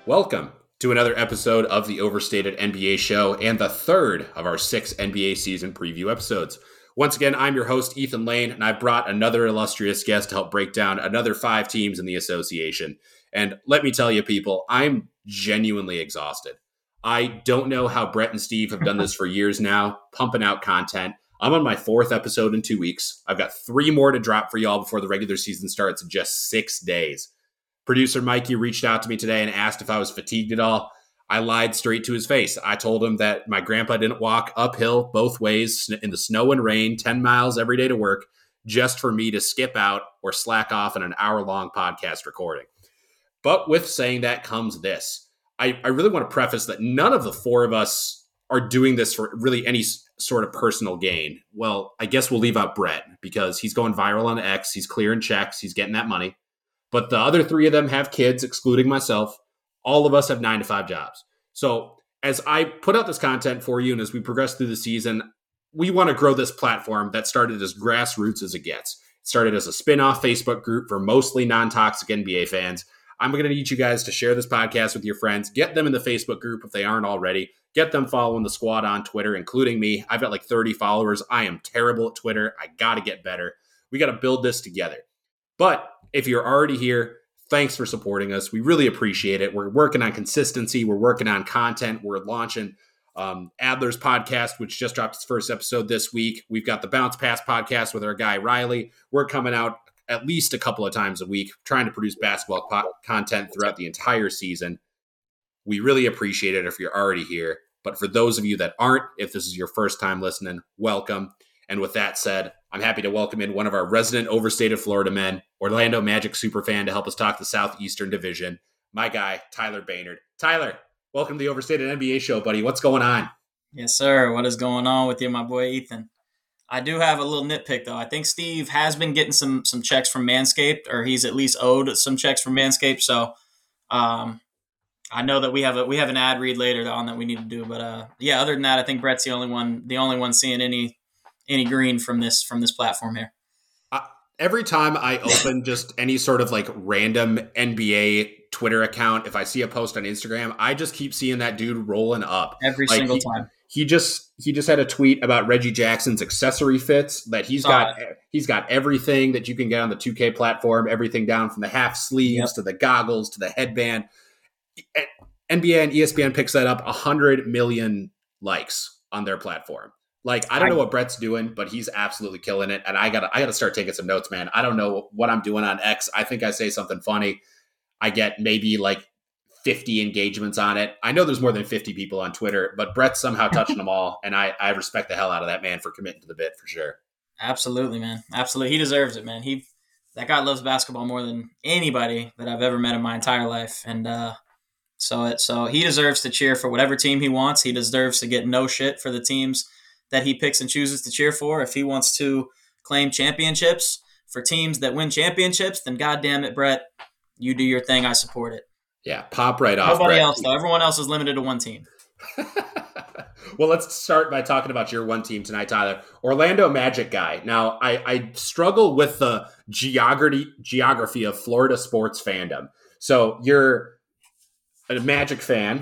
Welcome to another episode of the Overstated NBA Show and the third of our 6 NBA season preview episodes. Once again, I'm your host, Ethan Lane, and I brought another illustrious guest to help break down another 5 teams in the association. And let me tell you, people, I'm genuinely exhausted. I don't know how Brett and Steve have done this for years now, pumping out content. I'm on my 4th episode in 2 weeks. I've got 3 more to drop for y'all before the regular season starts in just 6 days. Producer Mikey reached out to me today and asked if I was fatigued at all. I lied straight to his face. I told him that my grandpa didn't walk uphill both ways in the snow and rain, 10 miles every day to work, just for me to skip out or slack off on an hour-long podcast recording. But with saying that comes this. I really want to preface that none of the 4 of us are doing this for really any sort of personal gain. Well, I guess we'll leave out Brett because he's going viral on X. He's clearing checks. He's getting that money. But the other 3 of them have kids, excluding myself. All of us have 9-to-5 jobs. So as I put out this content for you and as we progress through the season, we want to grow this platform that started as grassroots as it gets. It started as a spin-off Facebook group for mostly non-toxic NBA fans. I'm going to need you guys to share this podcast with your friends. Get them in the Facebook group if they aren't already. Get them following the squad on Twitter, including me. I've got like 30 followers. I am terrible at Twitter. I got to get better. We got to build this together. But if you're already here, thanks for supporting us. We really appreciate it. We're working on consistency. We're working on content. We're launching Adler's podcast, which just dropped its first episode this week. We've got the Bounce Pass podcast with our guy Riley. We're coming out at least a couple of times a week, trying to produce basketball content throughout the entire season. We really appreciate it if you're already here. But for those of you that aren't, if this is your first time listening, welcome. And with that said, I'm happy to welcome in one of our resident overstated Florida men, Orlando Magic superfan, to help us talk the Southeastern Division, my guy, Tyler Baynard. Tyler, welcome to the Overstated NBA Show, buddy. What's going on? Yes, sir. What is going on with you, my boy Ethan? I do have a little nitpick, though. I think Steve has been getting some checks from Manscaped, or he's at least owed some checks from Manscaped. So I know that we have an ad read later on that we need to do. But yeah, other than that, I think Brett's the only one seeing any green from this platform here. Every time I open just any sort of like random NBA Twitter account, if I see a post on Instagram, I just keep seeing that dude rolling up every single time. He just had a tweet about Reggie Jackson's accessory fits that he's got everything that you can get on the 2K platform, everything down from the half sleeves to the goggles to the headband. NBA and ESPN picks that up 100 million likes on their platform. Like, I don't know what Brett's doing, but he's absolutely killing it. And I gotta start taking some notes, man. I don't know what I'm doing on X. I think I say something funny. I get maybe like 50 engagements on it. I know there's more than 50 people on Twitter, but Brett's somehow touching them all. And I respect the hell out of that man for committing to the bit for sure. Absolutely, man. Absolutely. He deserves it, man. That guy loves basketball more than anybody that I've ever met in my entire life. And so he deserves to cheer for whatever team he wants. He deserves to get no shit for the teams that he picks and chooses to cheer for. If he wants to claim championships for teams that win championships, then goddamn it, Brett, you do your thing. I support it. Yeah, pop right off. Nobody else, though. Everyone else is limited to one team. Well, let's start by talking about your one team tonight, Tyler. Orlando Magic guy. Now, I struggle with the geography of Florida sports fandom. So you're a Magic fan.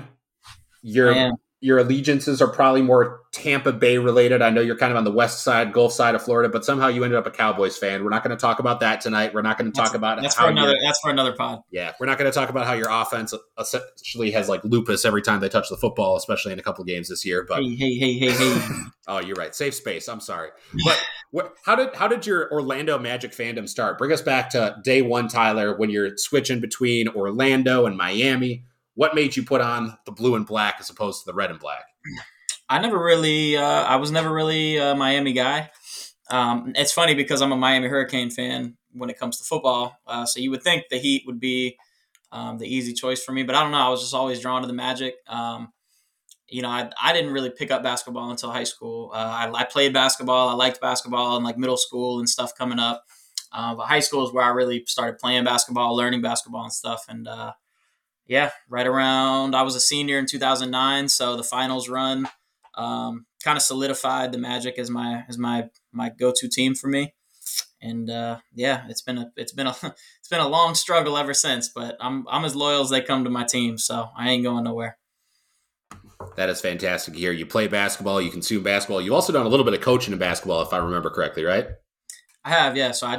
Your allegiances are probably more Tampa Bay related. I know you're kind of on the west side, Gulf side of Florida, but somehow you ended up a Cowboys fan. We're not going to talk about that tonight. We're not going to talk about that's for another pod. Yeah, we're not going to talk about how your offense essentially has like lupus every time they touch the football, especially in a couple games this year. But hey. Oh, you're right. Safe space. I'm sorry. But how did your Orlando Magic fandom start? Bring us back to day one, Tyler, when you're switching between Orlando and Miami. What made you put on the blue and black as opposed to the red and black? I was never really a Miami guy. It's funny because I'm a Miami Hurricane fan when it comes to football. So you would think the Heat would be the easy choice for me, but I don't know. I was just always drawn to the Magic. I didn't really pick up basketball until high school. I played basketball. I liked basketball in like middle school and stuff coming up. But high school is where I really started playing basketball, learning basketball and stuff. And right around, I was a senior in 2009. So the finals run kind of solidified the Magic as my go-to team for me. And yeah, it's been a long struggle ever since. But I'm as loyal as they come to my team, so I ain't going nowhere. That is fantastic to hear. You play basketball, you consume basketball. You also done a little bit of coaching in basketball, if I remember correctly, right? I have, yeah. So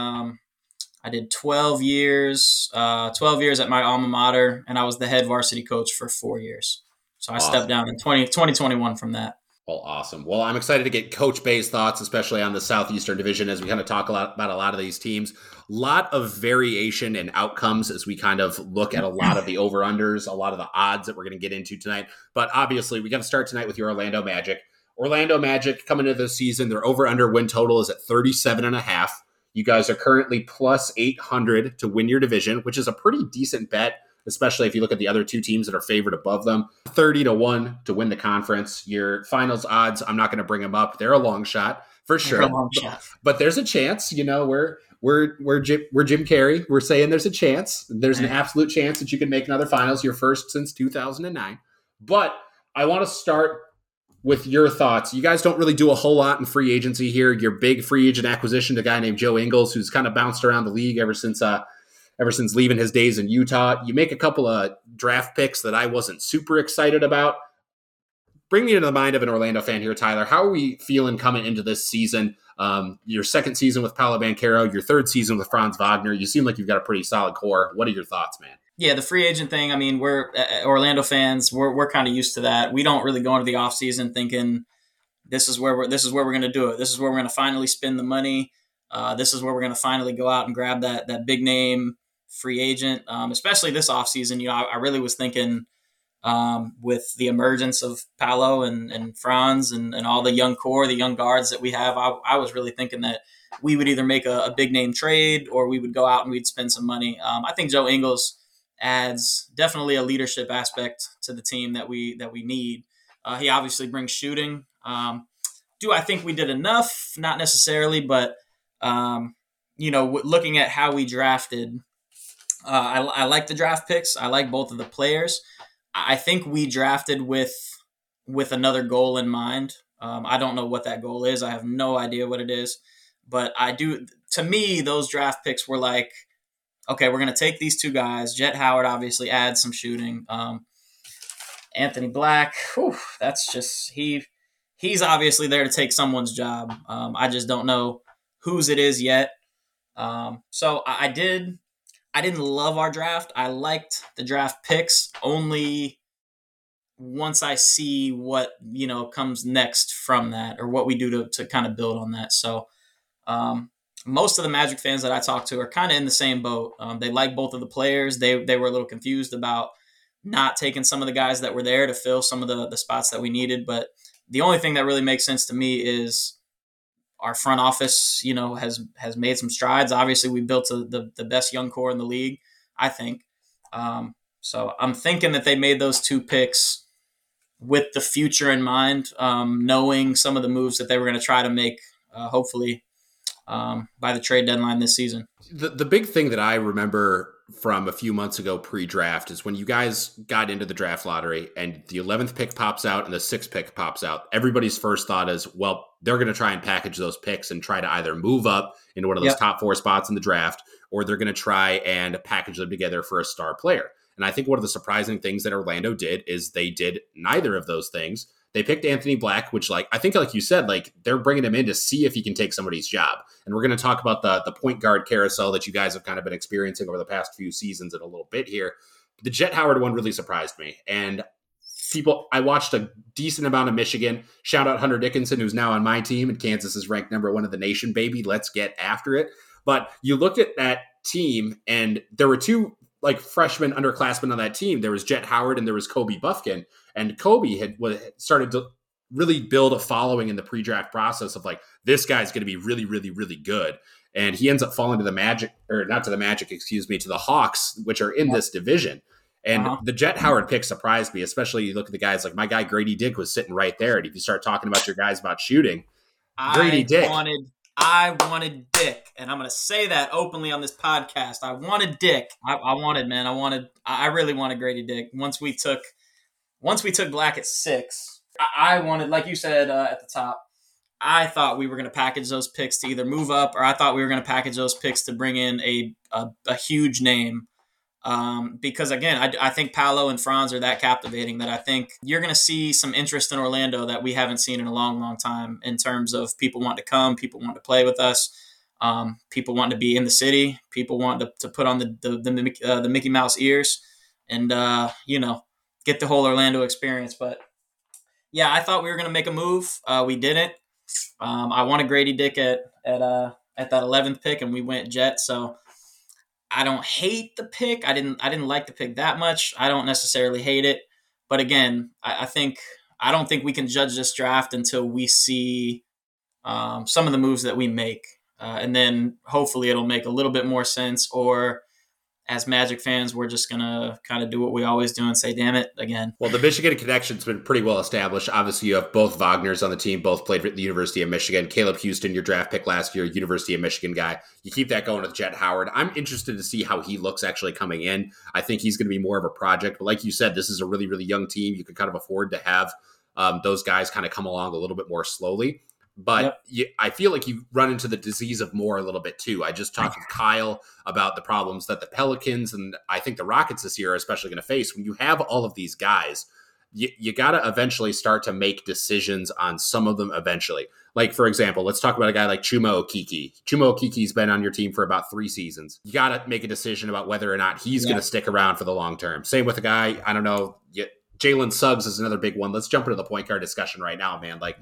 I did 12 years, 12 years at my alma mater, and I was the head varsity coach for 4 years. So I stepped down in 2021 from that. Well, awesome. Well, I'm excited to get Coach Bay's thoughts, especially on the Southeastern Division, as we kind of talk about a lot of these teams. A lot of variation in outcomes as we kind of look at a lot of the over-unders, a lot of the odds that we're going to get into tonight. But obviously, we got to start tonight with your Orlando Magic. Orlando Magic coming into the season, their over-under win total is at 37.5. You guys are currently plus 800 to win your division, which is a pretty decent bet, especially if you look at the other two teams that are favored above them. 30-1 to win the conference. Your finals odds, I'm not going to bring them up. They're a long shot for sure. But there's a chance. You know, we're Jim Carrey. We're saying there's a chance. There's an absolute chance that you can make another finals, your first since 2009. But I want to start with your thoughts. You guys don't really do a whole lot in free agency here. Your big free agent acquisition, a guy named Joe Ingles, who's kind of bounced around the league ever since leaving his days in Utah. You make a couple of draft picks that I wasn't super excited about. Bring me to the mind of an Orlando fan here, Tyler. How are we feeling coming into this season? Your second season with Paolo Banchero, your third season with Franz Wagner. You seem like you've got a pretty solid core. What are your thoughts, man? Yeah, the free agent thing, I mean, we're Orlando fans, we're kind of used to that. We don't really go into the offseason thinking this is where we're going to do it. This is where we're going to finally spend the money. This is where we're going to finally go out and grab that big name free agent, especially this offseason. You know, I really was thinking with the emergence of Paolo and Franz and all the young core, the young guards that we have, I was really thinking that we would either make a big name trade or we would go out and we'd spend some money. I think Joe Ingles adds definitely a leadership aspect to the team that we need. He obviously brings shooting. Do I think we did enough? Not necessarily, but looking at how we drafted, I like the draft picks. I like both of the players. I think we drafted with another goal in mind. I don't know what that goal is. I have no idea what it is, but I do. To me, those draft picks were like, okay, we're going to take these two guys. Jet Howard obviously adds some shooting. Anthony Black, that's just he's obviously there to take someone's job. I just don't know whose it is yet. So I didn't love our draft. I liked the draft picks only once I see what comes next from that, or what we do to kind of build on that. So most of the Magic fans that I talk to are kind of in the same boat. They like both of the players. They were a little confused about not taking some of the guys that were there to fill some of the spots that we needed. But the only thing that really makes sense to me is our front office, has made some strides. Obviously, we built the best young core in the league, I think. So I'm thinking that they made those two picks with the future in mind, knowing some of the moves that they were going to try to make, hopefully, by the trade deadline this season. The big thing that I remember from a few months ago pre-draft is when you guys got into the draft lottery and the 11th pick pops out and the 6th pick pops out, everybody's first thought is, well, they're going to try and package those picks and try to either move up into one of those top 4 spots in the draft, or they're going to try and package them together for a star player. And I think one of the surprising things that Orlando did is they did neither of those things. They picked Anthony Black, which, I think, like you said, they're bringing him in to see if he can take somebody's job. And we're going to talk about the point guard carousel that you guys have kind of been experiencing over the past few seasons in a little bit here. The Jet Howard one really surprised me. And I watched a decent amount of Michigan. Shout out Hunter Dickinson, who's now on my team, and Kansas is ranked number 1 of the nation, baby. Let's get after it. But you looked at that team, and there were two freshman underclassmen on that team. There was Jet Howard and there was Kobe Buffkin. And Kobe had started to really build a following in the pre-draft process of this guy's going to be really, really, really good. And he ends up falling to the Magic, or not to the Magic, to the Hawks, which are in this division. And the Jet Howard pick surprised me, especially you look at the guys like my guy Grady Dick was sitting right there. And if you start talking about your guys about shooting, Grady Dick. I wanted Dick, and I'm going to say that openly on this podcast. I wanted Dick. I really wanted Grady Dick. Once we took Black at 6, I wanted, like you said at the top, I thought we were going to package those picks to either move up, or I thought we were going to package those picks to bring in a huge name. Because again, I think Paolo and Franz are that captivating that I think you're going to see some interest in Orlando that we haven't seen in a long, long time in terms of people wanting to come, people wanting to play with us, people wanting to be in the city, people wanting to put on the Mickey Mouse ears and, get the whole Orlando experience. But yeah, I thought we were going to make a move. We didn't. I wanted Grady Dick at that 11th pick, and we went Jet. So I don't hate the pick. I didn't like the pick that much. I don't necessarily hate it, but again, I don't think we can judge this draft until we see some of the moves that we make, and then hopefully it'll make a little bit more sense. Or as Magic fans, we're just gonna kind of do what we always do and say, "Damn it, again." Well, the Michigan connection's been pretty well established. Obviously, you have both Wagners on the team, both played at the University of Michigan. Caleb Houston, your draft pick last year, University of Michigan guy. You keep that going with Jet Howard. I'm interested to see how he looks actually coming in. I think he's going to be more of a project. But like you said, this is a really, really young team. You can kind of afford to have those guys kind of come along a little bit more slowly. But I feel like you run into the disease of more a little bit too. I just talked with Kyle about the problems that the Pelicans and I think the Rockets this year are especially going to face. When you have all of these guys, you got to eventually start to make decisions on some of them eventually. Like, for example, let's talk about a guy like Chuma Okeke. Chuma Okeke's been on your team for about 3 seasons. You got to make a decision about whether or not he's going to stick around for the long term. Same with a guy, I don't know, Jalen Suggs is another big one. Let's jump into the point guard discussion right now, man. Like,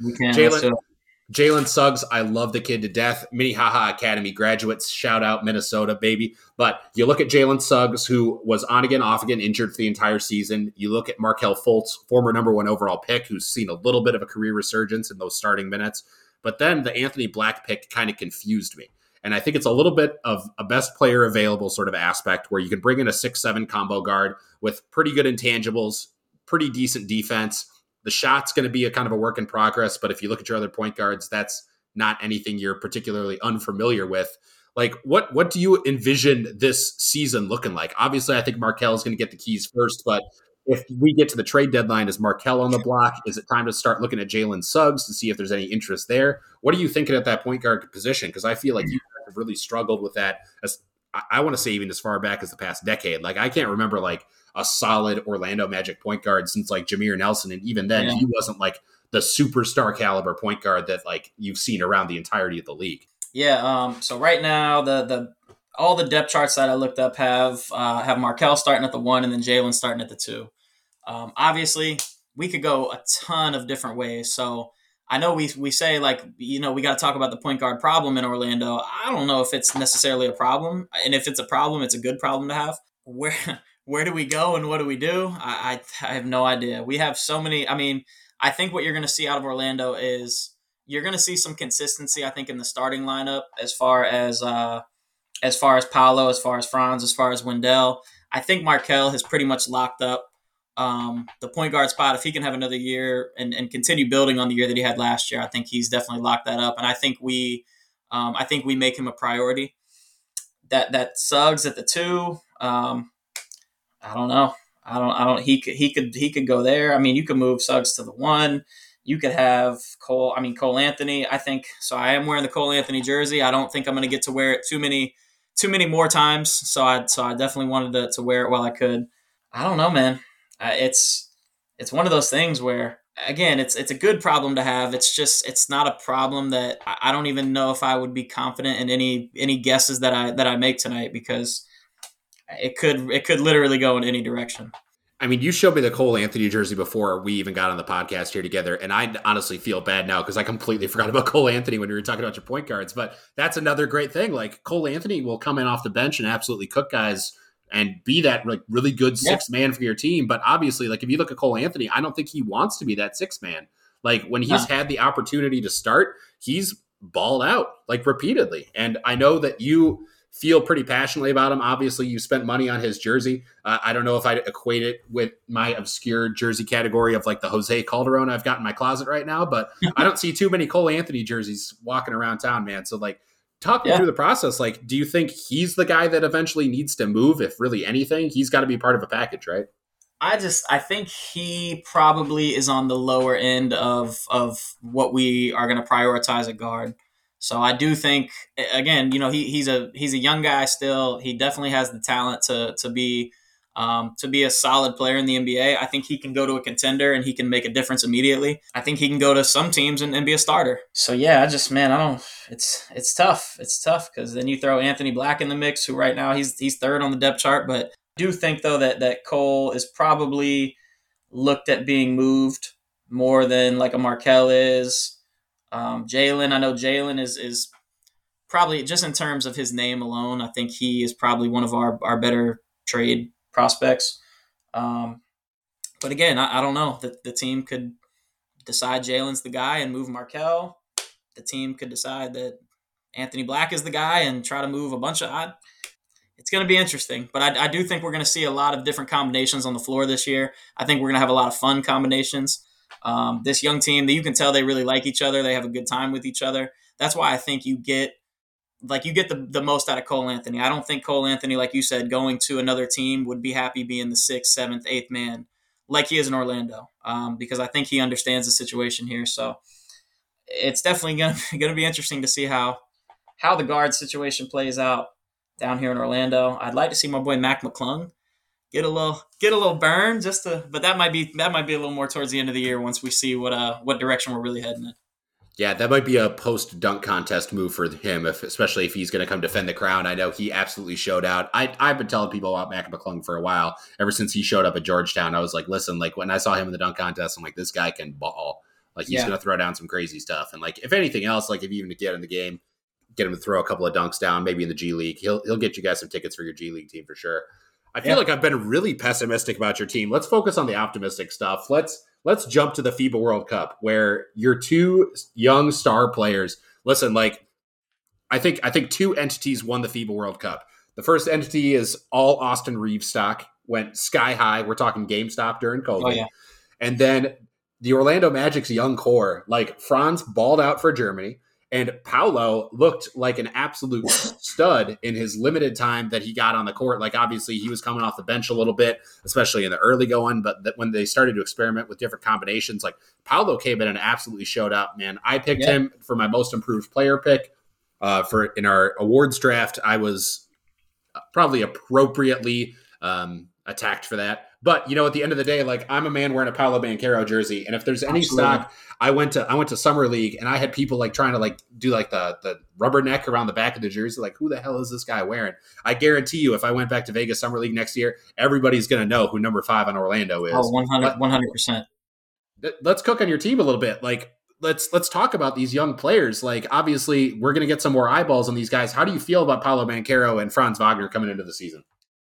Jalen Suggs, I love the kid to death. Minnehaha Academy graduates, shout out Minnesota, baby. But you look at Jalen Suggs, who was on again, off again, injured for the entire season. You look at Markelle Fultz, former number 1 overall pick, who's seen a little bit of a career resurgence in those starting minutes. But then the Anthony Black pick kind of confused me. And I think it's a little bit of a best player available sort of aspect where you can bring in a 6'7" combo guard with pretty good intangibles, pretty decent defense. The shot's going to be a kind of a work in progress, but if you look at your other point guards, that's not anything you're particularly unfamiliar with. Like, what do you envision this season looking like? Obviously, I think Markelle is going to get the keys first, but if we get to the trade deadline, is Markelle on the block? Is it time to start looking at Jalen Suggs to see if there's any interest there? What are you thinking at that point guard position? Because I feel like you have really struggled with that. I want to say even as far back as the past decade. Like, I can't remember like a solid Orlando Magic point guard since like Jameer Nelson. And even then, he wasn't like the superstar caliber point guard that like you've seen around the entirety of the league. Yeah. So right now, all the depth charts that I looked up have Markelle starting at the 1 and then Jalen starting at the 2. Obviously, we could go a ton of different ways. So I know we say like, we got to talk about the point guard problem in Orlando. I don't know if it's necessarily a problem. And if it's a problem, it's a good problem to have. Where do we go and what do we do? I have no idea. We have so many. I mean, I think what you're going to see out of Orlando is you're going to see some consistency, I think, in the starting lineup as far as Paolo, as far as Franz, as far as Wendell. I think Markelle has pretty much locked up the point guard spot. If he can have another year and continue building on the year that he had last year, I think he's definitely locked that up. And I think we make him a priority. That Suggs at the 2. I don't know. I don't. He could go there. I mean, you could move Suggs to the 1. You could have Cole Anthony. I think so. I am wearing the Cole Anthony jersey. I don't think I'm going to get to wear it too many more times. So I definitely wanted to wear it while I could. I don't know, man. It's one of those things where, again, it's a good problem to have. It's not a problem that I don't even know if I would be confident in any guesses that I make tonight, because it could literally go in any direction. I mean, you showed me the Cole Anthony jersey before we even got on the podcast here together, and I honestly feel bad now because I completely forgot about Cole Anthony when we were talking about your point guards. But that's another great thing. Like, Cole Anthony will come in off the bench and absolutely cook guys and be that like really good sixth man for your team. But obviously, like, if you look at Cole Anthony, I don't think he wants to be that sixth man. Like, when he's had the opportunity to start, he's balled out like repeatedly. And I know that you feel pretty passionately about him. Obviously, you spent money on his jersey. I don't know if I'd equate it with my obscure jersey category of like the Jose Calderon I've got in my closet right now, but I don't see too many Cole Anthony jerseys walking around town, man. So like, talk me through the process. Like, do you think he's the guy that eventually needs to move? If really anything, he's got to be part of a package, right? I think he probably is on the lower end of what we are going to prioritize at guard. So I do think, again, he's a young guy still. He definitely has the talent to be a solid player in the NBA. I think he can go to a contender and he can make a difference immediately. I think he can go to some teams and be a starter. So yeah, I don't. It's tough. It's tough because then you throw Anthony Black in the mix, who right now he's third on the depth chart, but do think though that Cole is probably looked at being moved more than like a Markel is. Jalen, I know Jalen is probably just in terms of his name alone. I think he is probably one of our better trade prospects. But again, I don't know. The team could decide Jalen's the guy and move Markel. The team could decide that Anthony Black is the guy and try to move a bunch of. It's going to be interesting, but I do think we're going to see a lot of different combinations on the floor this year. I think we're going to have a lot of fun combinations. This young team, you can tell they really like each other. They have a good time with each other. That's why I think you get the most out of Cole Anthony. I don't think Cole Anthony, like you said, going to another team would be happy being the sixth, seventh, eighth man like he is in Orlando, because I think he understands the situation here. So it's definitely going to be interesting to see how the guard situation plays out down here in Orlando. I'd like to see my boy Mac McClung get a little burn but that might be a little more towards the end of the year once we see what direction we're really heading in. Yeah, that might be a post-dunk contest move for him, especially if he's going to come defend the crown. I know he absolutely showed out. I've been telling people about Mac McClung for a while. Ever since he showed up at Georgetown, I was like, listen, like when I saw him in the dunk contest, I'm like, this guy can ball. Like he's going to throw down some crazy stuff. And like, if anything else, like if you even get in the game, get him to throw a couple of dunks down, maybe in the G League, he'll get you guys some tickets for your G League team for sure. I feel like I've been really pessimistic about your team. Let's focus on the optimistic stuff. Let's jump to the FIBA World Cup, where your two young star players. Listen, like I think two entities won the FIBA World Cup. The first entity is all Austin Reeves stock, went sky high. We're talking GameStop during COVID. Oh, yeah. And then the Orlando Magic's young core, like Franz balled out for Germany. And Paolo looked like an absolute stud in his limited time that he got on the court. Like, obviously, he was coming off the bench a little bit, especially in the early going. But when they started to experiment with different combinations, like Paolo came in and absolutely showed up, man. I picked him for my most improved player pick. In our awards draft, I was probably appropriately attacked for that. But, at the end of the day, like I'm a man wearing a Paolo Banchero jersey. And if there's any stock, I went to Summer League and I had people like trying to like do like the rubber neck around the back of the jersey. Like, who the hell is this guy wearing? I guarantee you, if I went back to Vegas Summer League next year, everybody's going to know who number 5 on Orlando is. Oh, 100%. Let's cook on your team a little bit. Like, let's talk about these young players. Like, obviously, we're going to get some more eyeballs on these guys. How do you feel about Paolo Banchero and Franz Wagner coming into the season?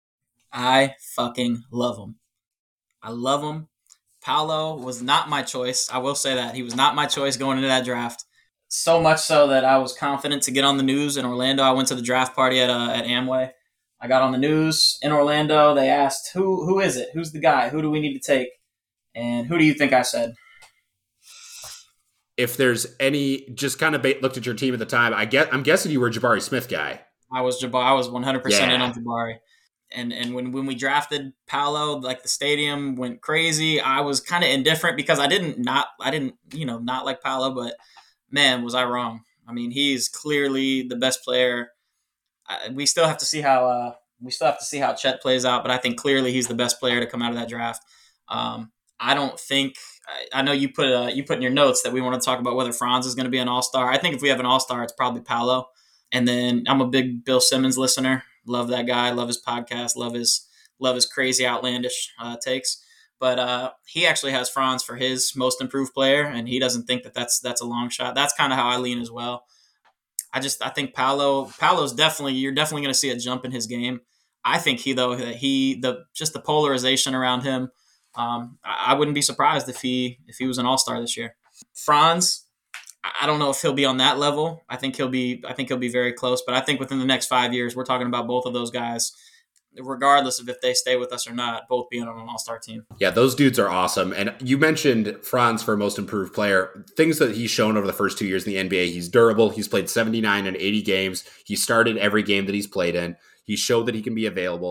I fucking love them. I love him. Paolo was not my choice. I will say that. He was not my choice going into that draft. So much so that I was confident to get on the news in Orlando. I went to the draft party at Amway. I got on the news in Orlando. They asked, who is it? Who's the guy? Who do we need to take? And who do you think I said? If there's any, just kind of looked at your team at the time, I'm guessing you were a Jabari Smith guy. I was 100% in on Jabari. And when we drafted Paolo, like the stadium went crazy. I was kind of indifferent because I didn't not like Paolo, but man, was I wrong. I mean, he's clearly the best player. We still have to see how Chet plays out, but I think clearly he's the best player to come out of that draft. I don't think. I know you put in your notes that we want to talk about whether Franz is going to be an all-star. I think if we have an all-star, it's probably Paolo. And then I'm a big Bill Simmons listener. Love that guy. Love his podcast. Love his crazy outlandish takes. But he actually has Franz for his most improved player, and he doesn't think that's a long shot. That's kind of how I lean as well. I think Paolo's you're definitely going to see a jump in his game. I think just the polarization around him. I wouldn't be surprised if he was an all-star this year. Franz, I don't know if he'll be on that level. I think he'll be very close, but I think within the next 5 years, we're talking about both of those guys, regardless of if they stay with us or not, both being on an all-star team. Yeah, those dudes are awesome. And you mentioned Franz for most improved player. Things that he's shown over the first 2 years in the NBA, he's durable. He's played 79 and 80 games. He started every game that he's played in. He showed that he can be available.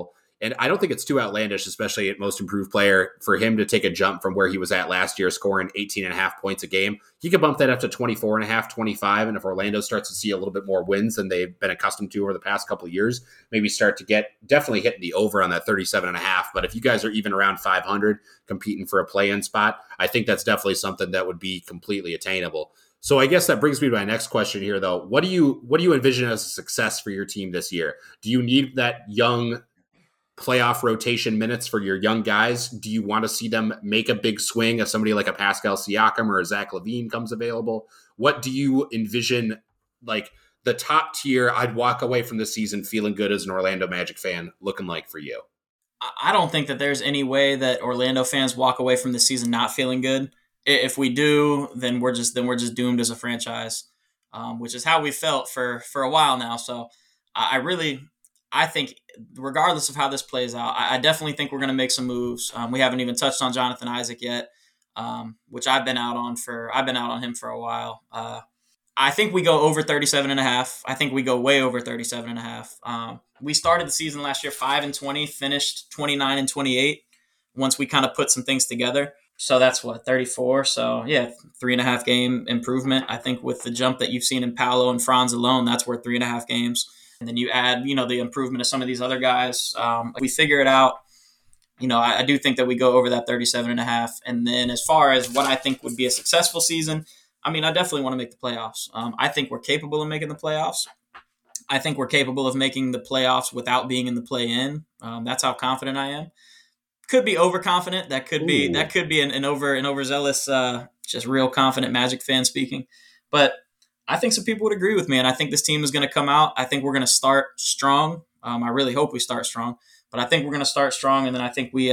And I don't think it's too outlandish, especially at most improved player, for him to take a jump from where he was at last year, scoring 18.5 points a game. He could bump that up to 24.5, 25. And if Orlando starts to see a little bit more wins than they've been accustomed to over the past couple of years, maybe start to get definitely hitting the over on that 37.5. But if you guys are even around 500 competing for a play-in spot, I think that's definitely something that would be completely attainable. So I guess that brings me to my next question here, though. What do you envision as a success for your team this year? Do you need that young playoff rotation minutes for your young guys? Do you want to see them make a big swing as somebody like a Pascal Siakam or a Zach LaVine comes available? What do you envision, like the top tier, I'd walk away from the season feeling good as an Orlando Magic fan, looking like for you? I don't think that there's any way that Orlando fans walk away from the season not feeling good. If we do, then we're just doomed as a franchise, which is how we felt for a while now. So I think regardless of how this plays out, I definitely think we're going to make some moves. We haven't even touched on Jonathan Isaac yet, which I've been out on him for a while. I think we go over 37.5. I think we go way over 37.5. We started the season last year 5-20, finished 29-28 once we kind of put some things together. So that's 34. So yeah, 3.5 game improvement. I think with the jump that you've seen in Paolo and Franz alone, that's worth 3.5 games. And then you add, the improvement of some of these other guys. We figure it out. I do think that we go over that 37.5. And then as far as what I think would be a successful season, I definitely want to make the playoffs. I think we're capable of making the playoffs. I think we're capable of making the playoffs without being in the play-in. That's how confident I am. Could be overconfident. That could be an overzealous, just real confident Magic fan speaking. But I think some people would agree with me, and I think this team is going to come out. I think we're going to start strong. I really hope we start strong, but I think we're going to start strong, and then I think we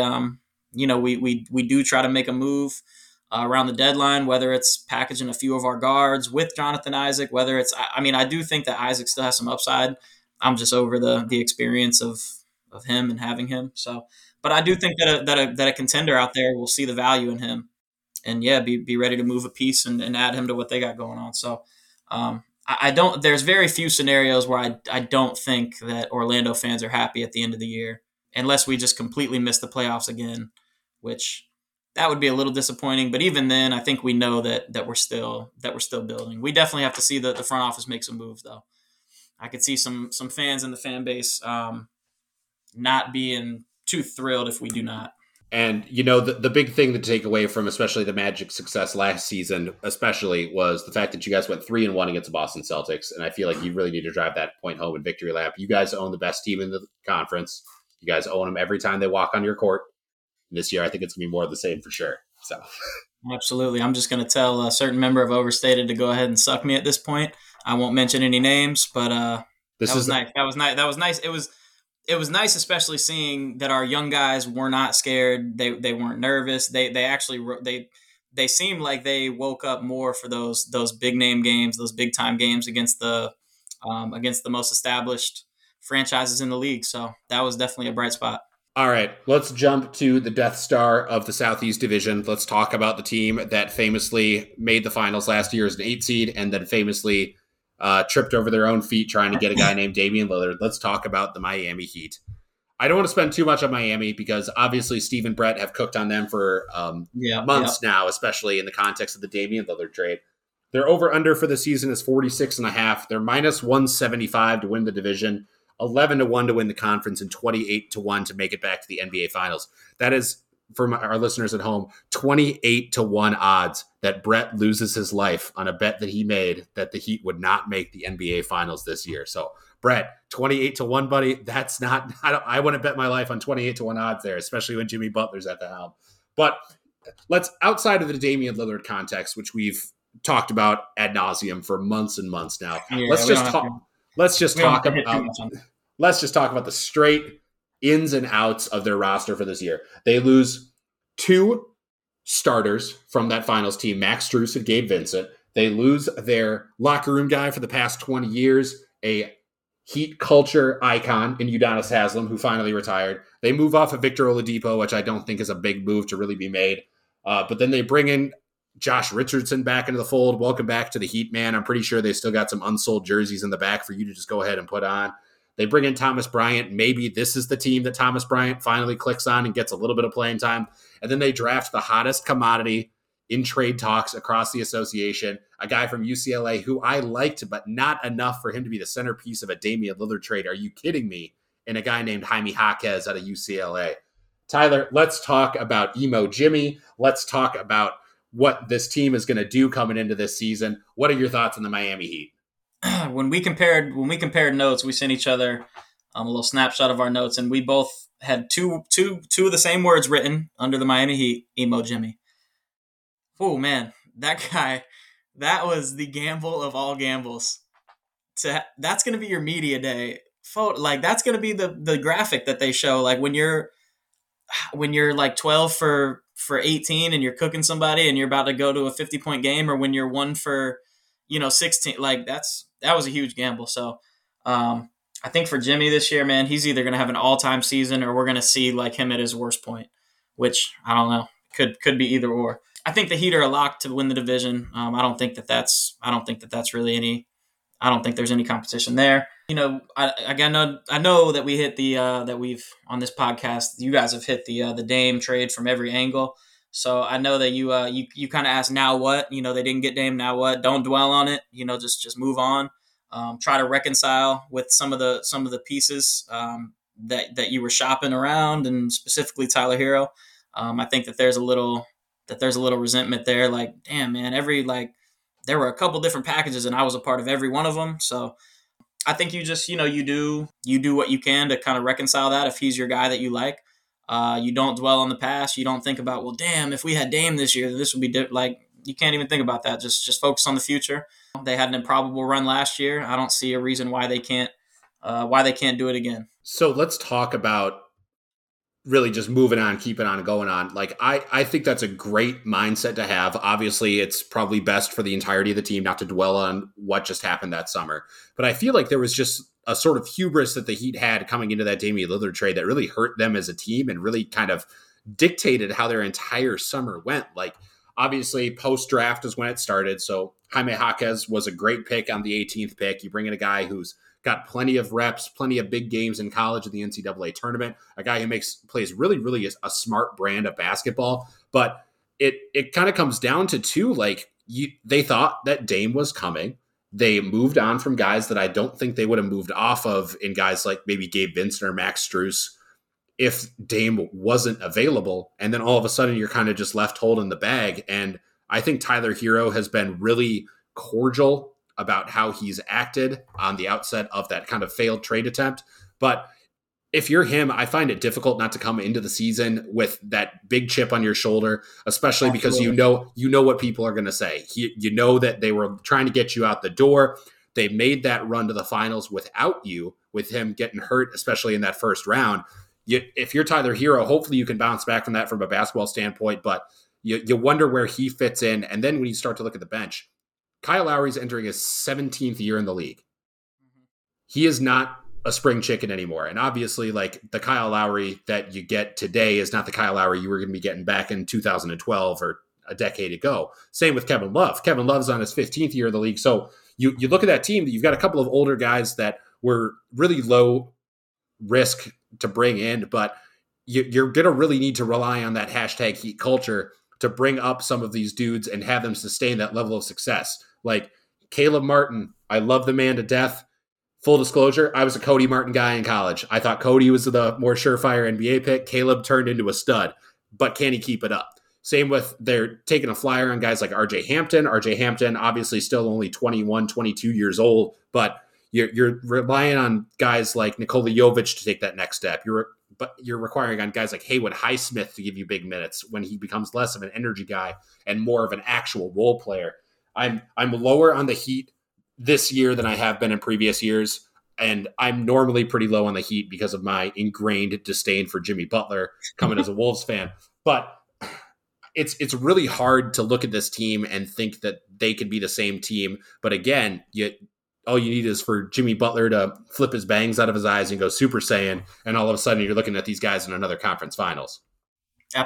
do try to make a move around the deadline, whether it's packaging a few of our guards with Jonathan Isaac, whether it's I do think that Isaac still has some upside. I'm just over the experience of him and having him. So, but I do think that a contender out there will see the value in him, and be ready to move a piece and add him to what they got going on. So. I don't. There's very few scenarios where I don't think that Orlando fans are happy at the end of the year, unless we just completely miss the playoffs again, which that would be a little disappointing. But even then, I think we know that we're still building. We definitely have to see the front office make some moves, though. I could see some fans in the fan base not being too thrilled if we do not. And, the big thing to take away from especially the Magic success last season, especially, was the fact that you guys went 3-1 against the Boston Celtics. And I feel like you really need to drive that point home in victory lap. You guys own the best team in the conference. You guys own them every time they walk on your court. And this year, I think it's going to be more of the same for sure. So, absolutely. I'm just going to tell a certain member of Overstated to go ahead and suck me at this point. I won't mention any names, but nice. That was nice. It was nice, especially seeing that our young guys were not scared. They weren't nervous. They actually they seemed like they woke up more for those big name games, those big time games against the most established franchises in the league. So that was definitely a bright spot. All right, let's jump to the Death Star of the Southeast Division. Let's talk about the team that famously made the finals last year as an 8 seed and then famously tripped over their own feet trying to get a guy named Damian Lillard. Let's talk about the Miami Heat. I don't want to spend too much on Miami because obviously Steve and Brett have cooked on them for months now, especially in the context of the Damian Lillard trade. Their over-under for the season is 46.5. They're minus 175 to win the division, 11-1 to win the conference, and 28-1 to make it back to the NBA Finals. That is, for our listeners at home, 28-1 odds that Brett loses his life on a bet that he made that the Heat would not make the NBA Finals this year. So, Brett, 28-1, buddy, that's not – I wouldn't bet my life on 28-1 odds there, especially when Jimmy Butler's at the helm. But let's – outside of the Damian Lillard context, which we've talked about ad nauseum for months and months now, let's just talk about the straight ins and outs of their roster for this year. They lose 2 starters from that finals team, Max Strus and Gabe Vincent. They lose their locker room guy for the past 20 years, a Heat culture icon in Udonis Haslem, who finally retired. They move off of Victor Oladipo, which I don't think is a big move to really be made. But then they bring in Josh Richardson back into the fold. Welcome back to the Heat, man. I'm pretty sure they still got some unsold jerseys in the back for you to just go ahead and put on. They bring in Thomas Bryant. Maybe this is the team that Thomas Bryant finally clicks on and gets a little bit of playing time. And then they draft the hottest commodity in trade talks across the association, a guy from UCLA who I liked, but not enough for him to be the centerpiece of a Damian Lillard trade. Are you kidding me? And a guy named Jaime Jaquez out of UCLA. Tyler, let's talk about Emo Jimmy. Let's talk about what this team is going to do coming into this season. What are your thoughts on the Miami Heat? When we compared notes, we sent each other a little snapshot of our notes, and we both had two of the same words written under the Miami Heat: Emo Jimmy. Oh man, that guy, that was the gamble of all gambles. That's going to be your media day photo. Like that's going to be the graphic that they show. Like when you're like 12 for 18 and you're cooking somebody and you're about to go to a 50-point game, or when you're 1 for 16. Like that was a huge gamble. So I think for Jimmy this year, man, he's either going to have an all-time season or we're going to see like him at his worst point, which I don't know. Could be either or. I think the Heat are a lock to win the division. I don't think that's really any. I don't think there's any competition there. I know that we hit that we've on this podcast. You guys have hit the Dame trade from every angle. So I know that you kind of asked, now what? They didn't get Dame. Now what? Don't dwell on it. Just move on. Try to reconcile with some of the pieces that you were shopping around, and specifically Tyler Hero. I think that there's a little resentment there. Like, damn, man, there were a couple different packages and I was a part of every one of them. So I think you just, you do what you can to kind of reconcile that if he's your guy that you like. You don't dwell on the past. You don't think about, well, damn, if we had Dame this year, this would be like, you can't even think about that. Just focus on the future. They had an improbable run last year. I don't see a reason why they can't do it again. So let's talk about really just moving on, keeping on, going on. Like, I think that's a great mindset to have. Obviously, it's probably best for the entirety of the team not to dwell on what just happened that summer. But I feel like there was just a sort of hubris that the Heat had coming into that Damian Lillard trade that really hurt them as a team and really kind of dictated how their entire summer went. Like, obviously, post-draft is when it started. So Jaime Jaquez was a great pick on the 18th pick. You bring in a guy who's got plenty of reps, plenty of big games in college in the NCAA tournament, a guy who plays really, really a smart brand of basketball. But it kind of comes down to two, like they thought that Dame was coming. They moved on from guys that I don't think they would have moved off of in guys like maybe Gabe Vincent or Max Strus if Dame wasn't available. And then all of a sudden you're kind of just left holding the bag. And I think Tyler Hero has been really cordial about how he's acted on the outset of that kind of failed trade attempt. But if you're him, I find it difficult not to come into the season with that big chip on your shoulder, especially because you know what people are going to say. You know that they were trying to get you out the door. They made that run to the finals without you, with him getting hurt, especially in that first round. If you're Tyler Hero, hopefully you can bounce back from that from a basketball standpoint, but you wonder where he fits in. And then when you start to look at the bench, Kyle Lowry's entering his 17th year in the league. Mm-hmm. He is not a spring chicken anymore. And obviously, like, the Kyle Lowry that you get today is not the Kyle Lowry you were going to be getting back in 2012 or a decade ago. Same with Kevin Love. Kevin Love's on his 15th year of the league. So you look at that team, you've got a couple of older guys that were really low risk to bring in, but you're going to really need to rely on that hashtag Heat culture to bring up some of these dudes and have them sustain that level of success. Like Caleb Martin, I love the man to death. Full disclosure, I was a Cody Martin guy in college. I thought Cody was the more surefire NBA pick. Caleb turned into a stud, but can he keep it up? Same with they're taking a flyer on guys like RJ Hampton. RJ Hampton, obviously still only 21, 22 years old, but you're relying on guys like Nikola Jovic to take that next step. But you're requiring on guys like Haywood Highsmith to give you big minutes when he becomes less of an energy guy and more of an actual role player. I'm lower on the Heat this year than I have been in previous years, and I'm normally pretty low on the Heat because of my ingrained disdain for Jimmy Butler coming as a Wolves fan. But it's really hard to look at this team and think that they could be the same team. But again, all you need is for Jimmy Butler to flip his bangs out of his eyes and go Super Saiyan, and all of a sudden you're looking at these guys in another conference finals.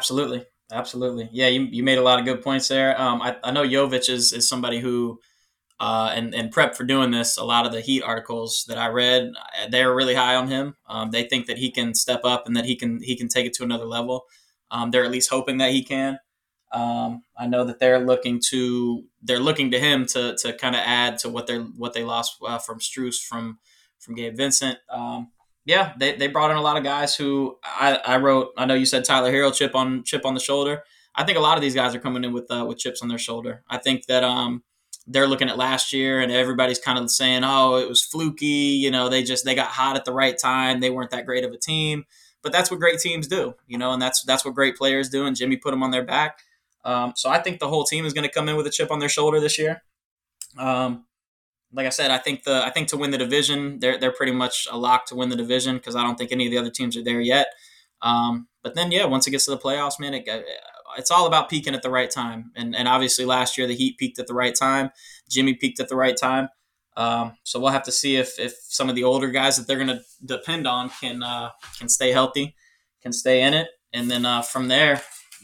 Absolutely. Yeah, you made a lot of good points there. I know Jovic is somebody who and prep for doing this, a lot of the Heat articles that I read, they're really high on him. They think that he can step up and that he can take it to another level. They're at least hoping that he can. I know that they're looking to him to kind of add to what they lost from Strus, from Gabe Vincent. They brought in a lot of guys who I wrote. I know you said Tyler Hero, chip on the shoulder. I think a lot of these guys are coming in with chips on their shoulder. I think that they're looking at last year and everybody's kind of saying, oh, it was fluky. You know, they got hot at the right time. They weren't that great of a team, but that's what great teams do, you know, and that's what great players do. And Jimmy put them on their back. So I think the whole team is going to come in with a chip on their shoulder this year. Like I said, I think to win the division, they're pretty much a lock to win the division because I don't think any of the other teams are there yet. But then, once it gets to the playoffs, man, it's all about peaking at the right time. And obviously last year the Heat peaked at the right time. Jimmy peaked at the right time. So we'll have to see if some of the older guys that they're going to depend on can stay healthy, can stay in it. And then from there,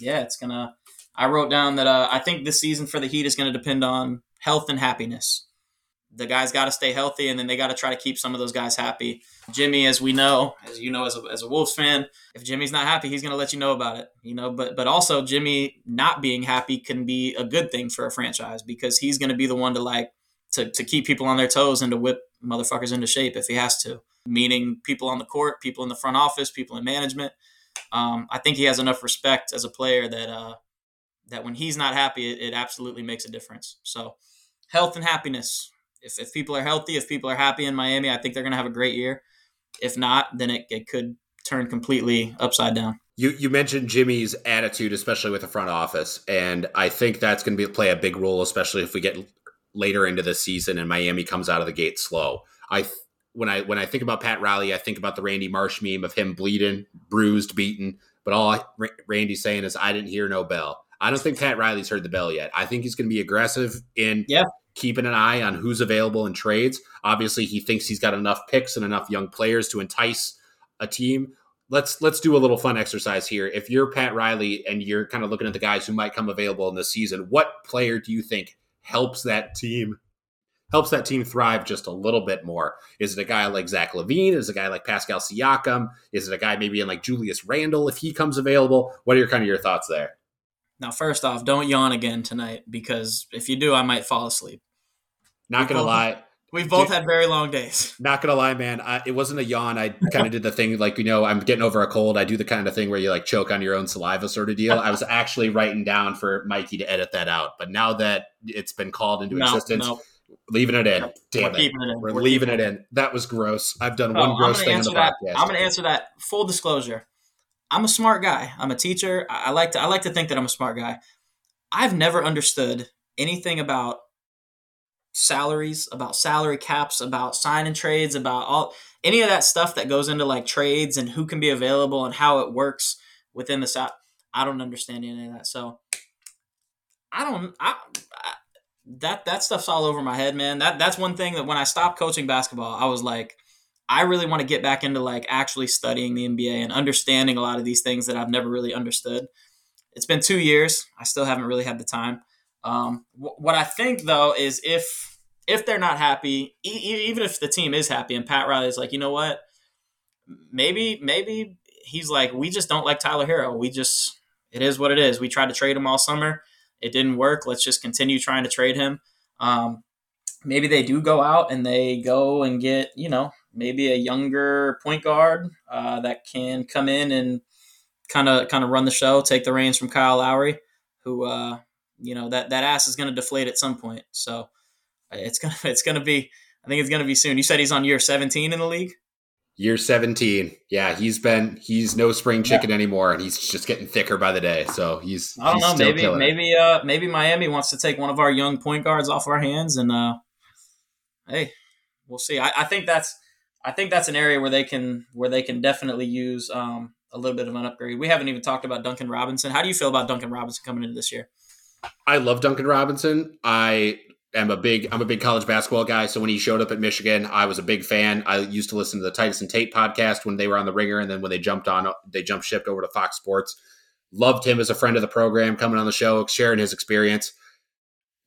I wrote down that I think this season for the Heat is going to depend on health and happiness. The guys got to stay healthy, and then they got to try to keep some of those guys happy. Jimmy, as you know, as a Wolves fan, if Jimmy's not happy, he's going to let you know about it. You know, but also Jimmy not being happy can be a good thing for a franchise because he's going to be the one to keep people on their toes and to whip motherfuckers into shape if he has to. Meaning people on the court, people in the front office, people in management. I think he has enough respect as a player that when he's not happy, it absolutely makes a difference. So health and happiness. If people are healthy, if people are happy in Miami, I think they're going to have a great year. If not, then it could turn completely upside down. You mentioned Jimmy's attitude, especially with the front office, and I think that's going to play a big role, especially if we get later into the season and Miami comes out of the gate slow. When I think about Pat Riley, I think about the Randy Marsh meme of him bleeding, bruised, beaten, but all Randy's saying is, I didn't hear no bell. I don't think Pat Riley's heard the bell yet. I think he's going to be aggressive in keeping an eye on who's available in trades. Obviously, he thinks he's got enough picks and enough young players to entice a team. Let's do a little fun exercise here. If you're Pat Riley and you're kind of looking at the guys who might come available in this season, what player do you think helps that team thrive just a little bit more? Is it a guy like Zach LaVine? Is it a guy like Pascal Siakam? Is it a guy maybe in like Julius Randle if he comes available? What are your thoughts there? Now, first off, don't yawn again tonight because if you do, I might fall asleep. Not going to lie. We've both had very long days. Not going to lie, man. It wasn't a yawn. I kind of did the thing like, I'm getting over a cold. I do the kind of thing where you like choke on your own saliva sort of deal. I was actually writing down for Mikey to edit that out. But now that it's been called into existence, leaving it in. Damn it. We're leaving it in. That was gross. I've done one gross thing in the podcast. I'm going to answer that. Full disclosure. I'm a smart guy. I'm a teacher. I like to think that I'm a smart guy. I've never understood anything about salaries, about salary caps, about sign-in trades, about any of that stuff that goes into like trades and who can be available and how it works within the I don't understand any of that. So that stuff's all over my head, man. That's one thing that when I stopped coaching basketball, I was like, I really want to get back into like actually studying the NBA and understanding a lot of these things that I've never really understood. It's been 2 years. I still haven't really had the time. What I think though is if they're not happy, even if the team is happy and Pat Riley's like, you know what, maybe he's like, we just don't like Tyler Hero. It is what it is. We tried to trade him all summer. It didn't work. Let's just continue trying to trade him. Maybe they do go out and they go and get, maybe a younger point guard that can come in and kind of run the show, take the reins from Kyle Lowry, who that ass is going to deflate at some point. So it's gonna be. I think it's gonna be soon. You said he's on year 17 in the league. Year 17. Yeah, he's no spring chicken anymore, and he's just getting thicker by the day. So I don't know. Maybe Miami wants to take one of our young point guards off our hands, and hey, we'll see. I think that's an area where they can definitely use a little bit of an upgrade. We haven't even talked about Duncan Robinson. How do you feel about Duncan Robinson coming into this year? I love Duncan Robinson. I'm a big college basketball guy. So when he showed up at Michigan, I was a big fan. I used to listen to the Titus and Tate podcast when they were on the Ringer. And then when they jumped shipped over to Fox Sports. Loved him as a friend of the program, coming on the show, sharing his experience.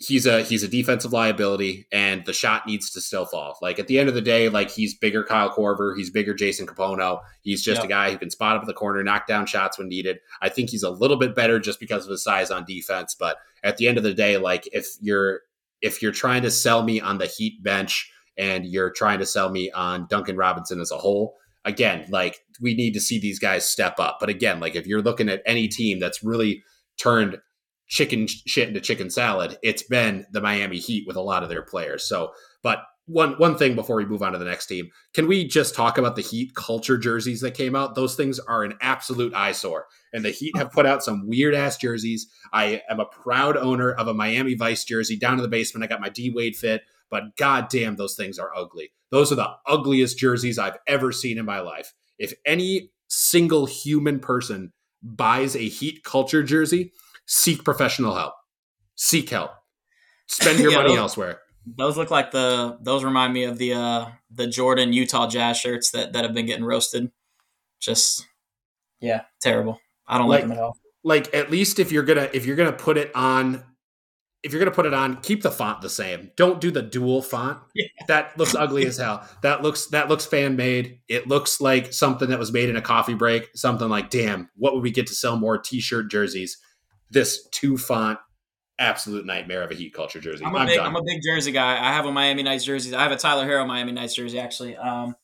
he's a defensive liability, and the shot needs to still fall. Like at the end of the day, like he's bigger Kyle Korver, he's bigger Jason Capono. He's just a guy who can spot up at the corner, knock down shots when needed. I think he's a little bit better just because of his size on defense. But at the end of the day, like if you're trying to sell me on the Heat bench and you're trying to sell me on Duncan Robinson as a whole, again, like we need to see these guys step up. But again, like if you're looking at any team that's really turned chicken shit into chicken salad, it's been the Miami Heat with a lot of their players. So, but one thing before we move on to the next team, can we just talk about the Heat culture jerseys that came out? Those things are an absolute eyesore, and the Heat have put out some weird ass jerseys. I am a proud owner of a Miami Vice jersey. Down in the basement, I got my D Wade fit, but goddamn, those things are ugly. Those are the ugliest jerseys I've ever seen in my life. If any single human person buys a Heat culture jersey, seek professional help. Seek help. Spend your money elsewhere. Those look like those remind me of the Jordan Utah Jazz shirts that have been getting roasted. Just terrible. I don't like them at all. Like at least if you're gonna put it on, keep the font the same. Don't do the dual font. Yeah. That looks ugly as hell. That looks fan made. It looks like something that was made in a coffee break. Something like, damn, what would we get to sell more t-shirt jerseys? This 2-font absolute nightmare of a Heat culture jersey. I'm a big jersey guy. I have a Miami Nights jersey. I have a Tyler Herro Miami Nights jersey actually.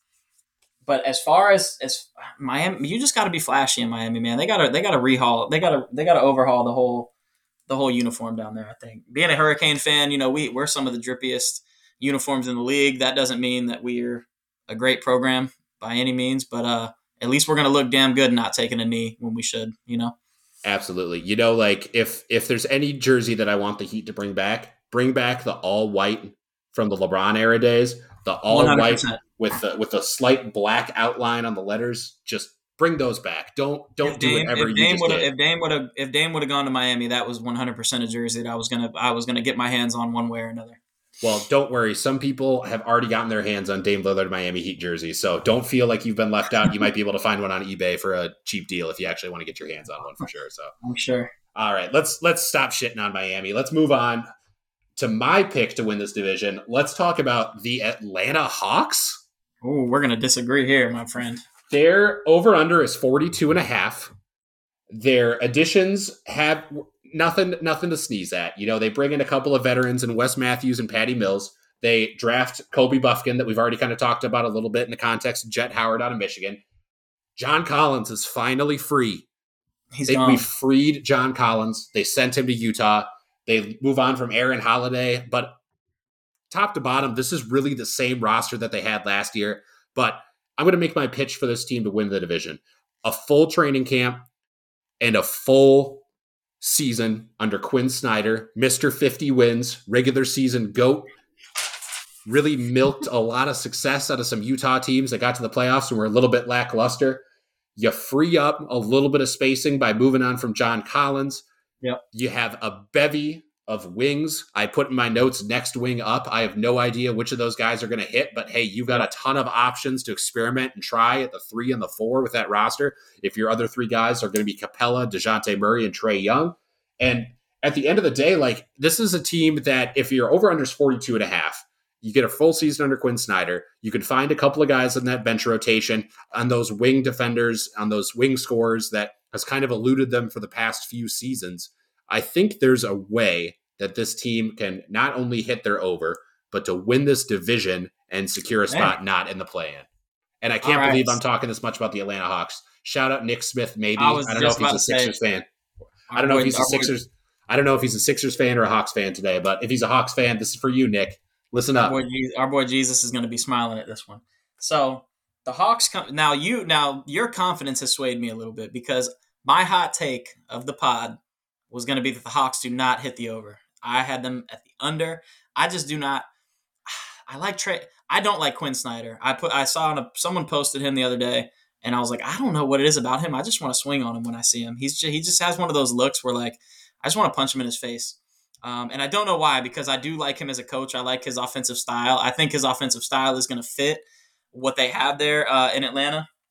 But as far as Miami, you just got to be flashy in Miami, man. They got to rehaul. They got to overhaul the whole uniform down there. I think being a Hurricane fan, we're some of the drippiest uniforms in the league. That doesn't mean that we're a great program by any means, but at least we're going to look damn good not taking a knee when we should. Absolutely. Like if there's any jersey that I want the Heat to bring back the all white from the LeBron era days, the all 100%. White with a slight black outline on the letters. Just bring those back. Don't do whatever you just did. If Dame would have gone to Miami, that was 100% a jersey that I was gonna get my hands on one way or another. Well, don't worry. Some people have already gotten their hands on Dame Lillard Miami Heat jersey, so don't feel like you've been left out. You might be able to find one on eBay for a cheap deal if you actually want to get your hands on one for sure. So I'm sure. All right, let's stop shitting on Miami. Let's move on to my pick to win this division. Let's talk about the Atlanta Hawks. Oh, we're gonna disagree here, my friend. Their over-under is 42.5. Their additions have nothing to sneeze at. They bring in a couple of veterans in Wes Matthews and Patty Mills. They draft Kobe Buffkin that we've already kind of talked about a little bit in the context of Jet Howard out of Michigan. John Collins is finally free. We freed John Collins. They sent him to Utah. They move on from Aaron Holiday. But top to bottom, this is really the same roster that they had last year. But I'm going to make my pitch for this team to win the division. A full training camp and a full season under Quinn Snyder, Mr. 50 wins, regular season GOAT, really milked a lot of success out of some Utah teams that got to the playoffs and were a little bit lackluster. You free up a little bit of spacing by moving on from John Collins. Yep. You have a bevy of wings. I put in my notes next wing up. I have no idea which of those guys are going to hit, but hey, you've got a ton of options to experiment and try at the 3 and the 4 with that roster. If your other 3 guys are going to be Capella, DeJounte Murray, and Trae Young. And at the end of the day, like this is a team that if your over-under is 42.5, you get a full season under Quinn Snyder. You can find a couple of guys in that bench rotation on those wing defenders, on those wing scorers that has kind of eluded them for the past few seasons. I think there's a way that this team can not only hit their over, but to win this division and secure a spot not in the play-in. And I can't believe I'm talking this much about the Atlanta Hawks. Shout out Nick Smith, maybe. I don't know if he's a Sixers fan. I don't know if he's a Sixers. I don't know if he's a Sixers fan or a Hawks fan today, but if he's a Hawks fan, this is for you, Nick. Listen up. Our boy Jesus is going to be smiling at this one. So the Hawks now your confidence has swayed me a little bit because my hot take of the pod was going to be that the Hawks do not hit the over. I had them at the under. I just do not. I like Trae. I don't like Quinn Snyder. I saw someone posted him the other day, and I was like, I don't know what it is about him. I just want to swing on him when I see him. He just has one of those looks where like I just want to punch him in his face. And I don't know why, because I do like him as a coach. I like his offensive style. I think his offensive style is going to fit what they have there in Atlanta.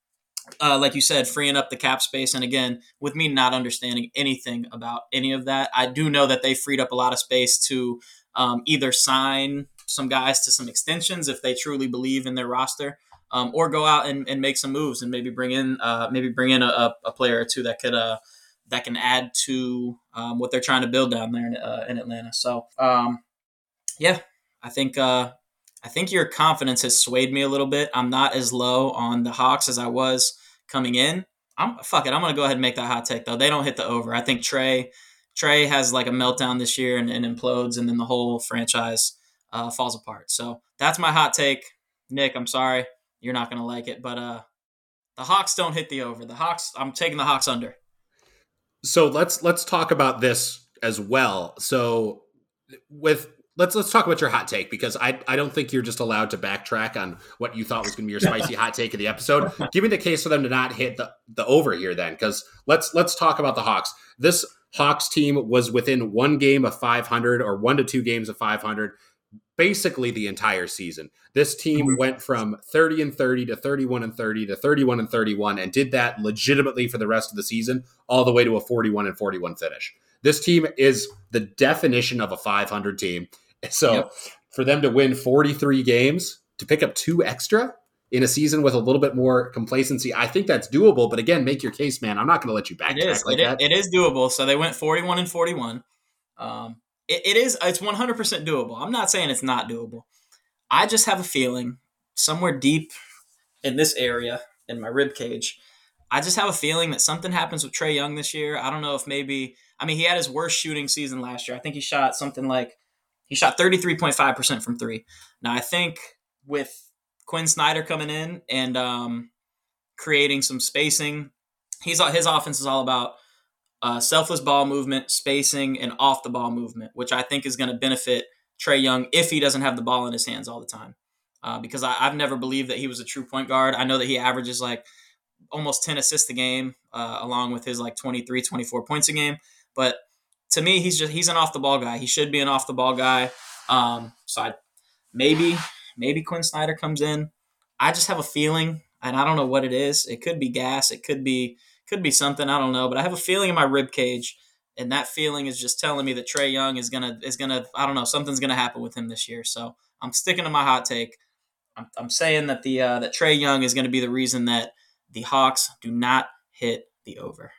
like you said, freeing up the cap space. And again, with me not understanding anything about any of that, I do know that they freed up a lot of space to either sign some guys to some extensions if they truly believe in their roster, or go out and make some moves and maybe bring in a player or two that can add to what they're trying to build down there in Atlanta. So yeah, I think your confidence has swayed me a little bit. I'm not as low on the Hawks as I was coming in. Fuck it. I'm gonna go ahead and make that hot take though. They don't hit the over. I think Trey has like a meltdown this year and implodes, and then the whole franchise falls apart. So that's my hot take. Nick, I'm sorry, you're not gonna like it, but the Hawks don't hit the over. The Hawks, I'm taking the Hawks under. So let's talk about this as well. So let's talk about your hot take, because I don't think you're just allowed to backtrack on what you thought was going to be your spicy hot take of the episode. Give me the case for them to not hit the over here then, because let's talk about the Hawks. This Hawks team was within one game of 500 or 1 to 2 games of 500 basically the entire season. This team went from 30-30 to 31-30 to 31-31 and did that legitimately for the rest of the season, all the way to a 41-41 finish. This team is the definition of a 500 team. So for them to win 43 games, to pick up 2 extra in a season with a little bit more complacency, I think that's doable. But again, make your case, man. I'm not going to let you backtrack like that. It is doable. So they went 41-41. It's 100% doable. I'm not saying it's not doable. I just have a feeling somewhere deep in this area, in my rib cage, I just have a feeling that something happens with Trae Young this year. I don't know if he had his worst shooting season last year. I think he shot 33.5% from 3. Now, I think with Quinn Snyder coming in and creating some spacing, his offense is all about selfless ball movement, spacing, and off the ball movement, which I think is going to benefit Trae Young if he doesn't have the ball in his hands all the time. Because I've never believed that he was a true point guard. I know that he averages like almost 10 assists a game, along with his like 23, 24 points a game. But to me, he's an off the ball guy. He should be an off the ball guy. Maybe Quinn Snyder comes in. I just have a feeling, and I don't know what it is. It could be gas. It could be something. I don't know, but I have a feeling in my rib cage, and that feeling is just telling me that Trae Young is gonna. I don't know. Something's gonna happen with him this year. So I'm sticking to my hot take. I'm saying that that Trae Young is going to be the reason that the Hawks do not hit the over.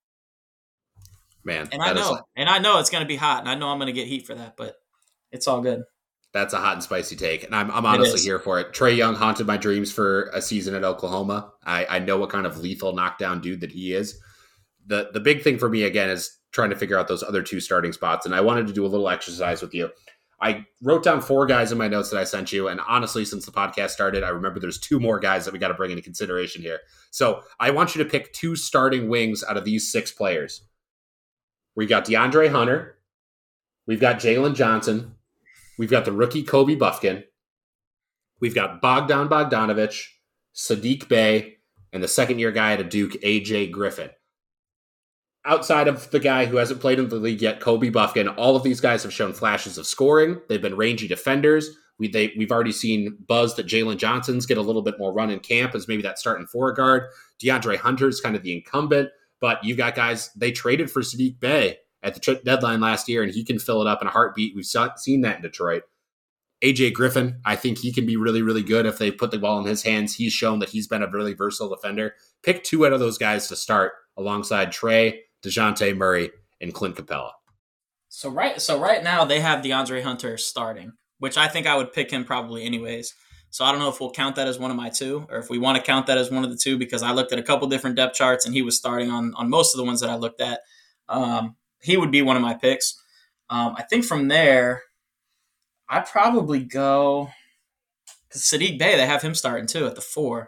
Man, I know it's going to be hot, and I know I'm going to get heat for that, but it's all good. That's a hot and spicy take, and I'm honestly here for it. Trae Young haunted my dreams for a season at Oklahoma. I know what kind of lethal knockdown dude that he is. The big thing for me, again, is trying to figure out those other 2 starting spots, and I wanted to do a little exercise with you. I wrote down 4 guys in my notes that I sent you, and honestly, since the podcast started, I remember there's 2 more guys that we got to bring into consideration here. So I want you to pick 2 starting wings out of these 6 players. We got DeAndre Hunter. We've got Jalen Johnson. We've got the rookie Kobe Buffkin. We've got Bogdan Bogdanovic, Saddiq Bey, and the second-year guy at Duke, AJ Griffin. Outside of the guy who hasn't played in the league yet, Kobe Buffkin, all of these guys have shown flashes of scoring. They've been rangy defenders. We've already seen buzz that Jalen Johnson's get a little bit more run in camp as maybe that starting forward guard. DeAndre Hunter's kind of the incumbent, but you've got guys, they traded for Saddiq Bey at the deadline last year, and he can fill it up in a heartbeat. We've seen that in Detroit. AJ Griffin, I think he can be really, really good if they put the ball in his hands. He's shown that he's been a really versatile defender. Pick 2 out of those guys to start alongside Trae, DeJounte Murray, and Clint Capella. So right now they have DeAndre Hunter starting, which I think I would pick him probably anyways. So I don't know if we'll count that as one of my 2, or if we want to count that as one of the 2, because I looked at a couple different depth charts and he was starting on most of the ones that I looked at. He would be one of my picks. I think from there, I'd probably go, because Saddiq Bey, they have him starting too at the 4.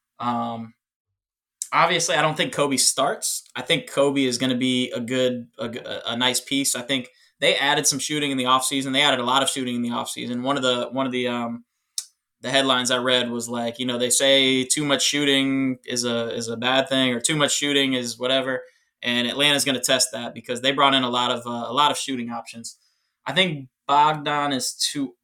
Obviously, I don't think Kobe starts. I think Kobe is going to be a nice piece. I think they added some shooting in the offseason. They added a lot of shooting in the offseason. One of the headlines I read was like, they say too much shooting is a bad thing, or too much shooting is whatever. And Atlanta's going to test that because they brought in a lot of shooting options. I think Bogdan is too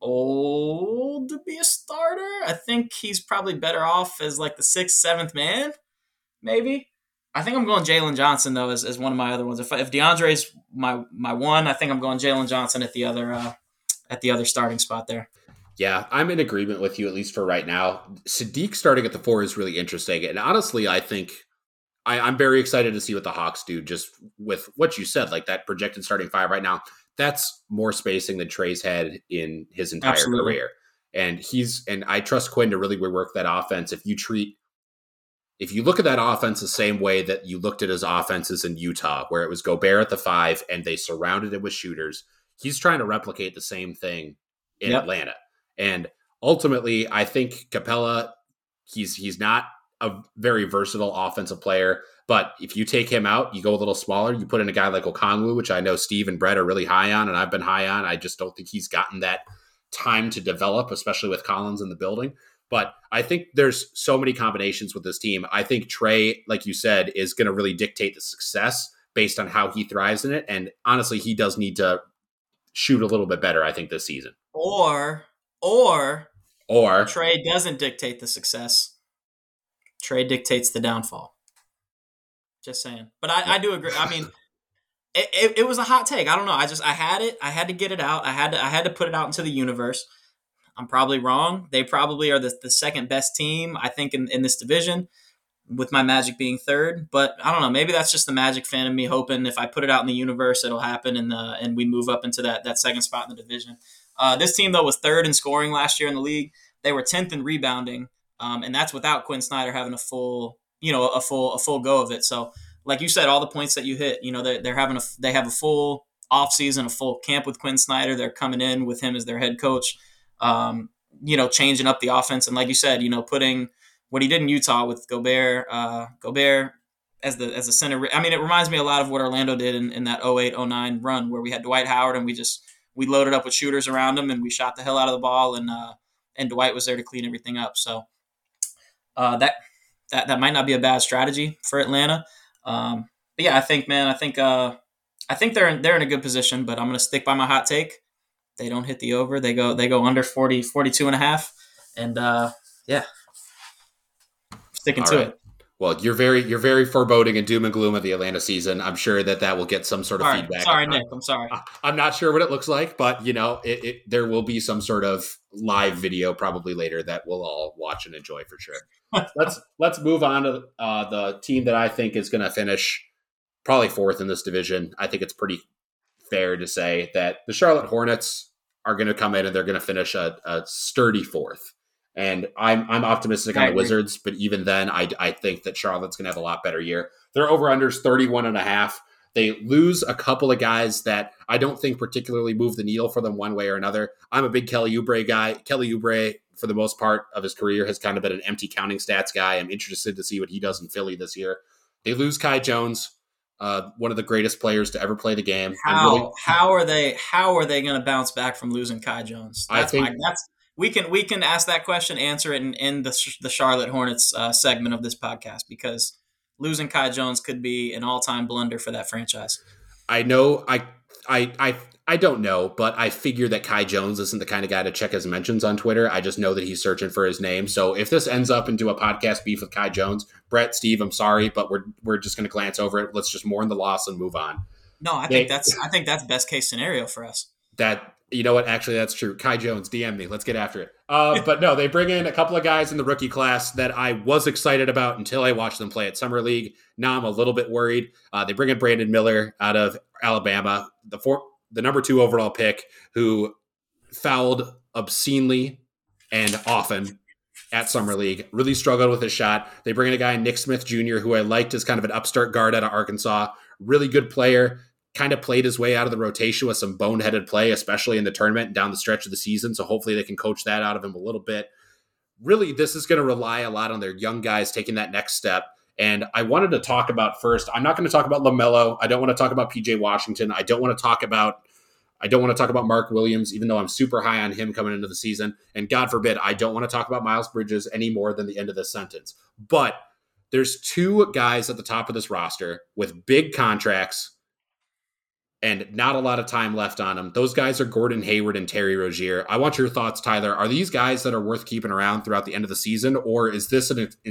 old to be a starter. I think he's probably better off as like the 6th, 7th man. maybe. I think I'm going Jalen Johnson though as one of my other ones. If DeAndre's my one, I think I'm going Jalen Johnson at the other starting spot there. Yeah, I'm in agreement with you, at least for right now. Sadiq starting at the 4 is really interesting. And honestly, I think I'm very excited to see what the Hawks do just with what you said, like that projected starting 5 right now. That's more spacing than Trey's had in his entire Absolutely. career. And I trust Quinn to really rework that offense. If you look at that offense the same way that you looked at his offenses in Utah, where it was Gobert at the 5 and they surrounded it with shooters, he's trying to replicate the same thing in Atlanta. And ultimately, I think Capella, he's not a very versatile offensive player, but if you take him out, you go a little smaller, you put in a guy like Okongwu, which I know Steve and Brett are really high on, and I've been high on. I just don't think he's gotten that time to develop, especially with Collins in the building. But I think there's so many combinations with this team. I think Trey, like you said, is going to really dictate the success based on how he thrives in it. And honestly, he does need to shoot a little bit better, I think, this season. Or Trey doesn't dictate the success. Trey dictates the downfall. Just saying. But I do agree. I mean, it was a hot take. I don't know. I had it. I had to get it out. I had to put it out into the universe. I'm probably wrong. They probably are the second best team, I think, in this division, with my Magic being third. But I don't know. Maybe that's just the Magic fan of me hoping if I put it out in the universe, it'll happen and we move up into that second spot in the division. This team, though, was third in scoring last year in the league. They were 10th in rebounding, and that's without Quinn Snyder having a full go of it. So, like you said, all the points that you hit, they have a full offseason, a full camp with Quinn Snyder. They're coming in with him as their head coach, changing up the offense. And like you said, putting what he did in Utah with Gobert as the center. I mean, it reminds me a lot of what Orlando did in that 08-09 run where we had Dwight Howard and we loaded up with shooters around him and we shot the hell out of the ball and Dwight was there to clean everything up. So that might not be a bad strategy for Atlanta. But yeah, I think they're in a good position, but I'm going to stick by my hot take. They don't hit the over. They go under 40, 42 and a half. And sticking to it. Well, you're very foreboding and doom and gloom of the Atlanta season. I'm sure that will get some sort of feedback. Sorry, Nick. I'm sorry. I'm not sure what it looks like, but there will be some sort of live video probably later that we'll all watch and enjoy for sure. Let's move on to the team that I think is going to finish probably fourth in this division. I think it's pretty fair to say that the Charlotte Hornets are going to come in and they're going to finish a sturdy fourth. And I'm optimistic on the Wizards, but even then, I think that Charlotte's going to have a lot better year. Their over-under's 31.5. They lose a couple of guys that I don't think particularly move the needle for them one way or another. I'm a big Kelly Oubre guy. Kelly Oubre, for the most part of his career, has kind of been an empty counting stats guy. I'm interested to see what he does in Philly this year. They lose Kai Jones, one of the greatest players to ever play the game. How are they going to bounce back from losing Kai Jones? We can ask that question, answer it in the Charlotte Hornets segment of this podcast, because losing Kai Jones could be an all-time blunder for that franchise. I know. I don't know, but I figure that Kai Jones isn't the kind of guy to check his mentions on Twitter. I just know that he's searching for his name. So if this ends up into a podcast beef with Kai Jones, Brett, Steve, I'm sorry, but we're just going to glance over it. Let's just mourn the loss and move on. No, I think that's best case scenario for us. You know what? Actually, that's true. Kai Jones, DM me. Let's get after it. But no, they bring in a couple of guys in the rookie class that I was excited about until I watched them play at Summer League. Now I'm a little bit worried. They bring in Brandon Miller out of Alabama, the number 2 overall pick, who fouled obscenely and often at Summer League. Really struggled with his shot. They bring in a guy, Nick Smith Jr., who I liked as kind of an upstart guard out of Arkansas. Really good player. Kind of played his way out of the rotation with some boneheaded play, especially in the tournament and down the stretch of the season. So hopefully they can coach that out of him a little bit. Really, this is going to rely a lot on their young guys taking that next step. And I wanted to talk about first, I'm not going to talk about LaMelo. I don't want to talk about PJ Washington. I don't want to talk about Mark Williams, even though I'm super high on him coming into the season. And God forbid, I don't want to talk about Miles Bridges any more than the end of this sentence. But there's 2 guys at the top of this roster with big contracts and not a lot of time left on them. Those guys are Gordon Hayward and Terry Rozier. I want your thoughts, Tyler. Are these guys that are worth keeping around throughout the end of the season, or is this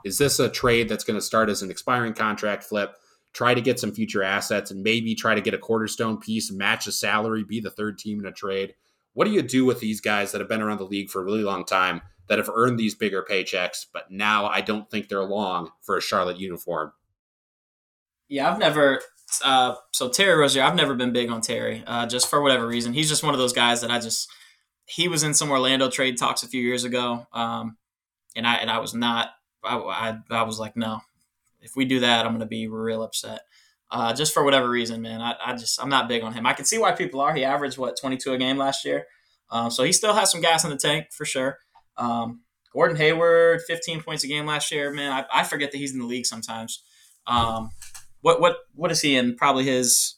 Is this a trade that's going to start as an expiring contract flip, try to get some future assets, and maybe try to get a cornerstone piece, match a salary, be the third team in a trade? What do you do with these guys that have been around the league for a really long time, that have earned these bigger paychecks, but now I don't think they're long for a Charlotte uniform? Yeah, I've never. So Terry Rozier, I've never been big on Terry, just for whatever reason. He's just one of those guys that he was in some Orlando trade talks a few years ago, and I was not. I was like, no, if we do that, I'm going to be real upset. Just for whatever reason, man. I'm not big on him. I can see why people are. He averaged 22 a game last year, so he still has some gas in the tank for sure. Gordon Hayward, 15 points a game last year. Man, I forget that he's in the league sometimes. What is he in? Probably his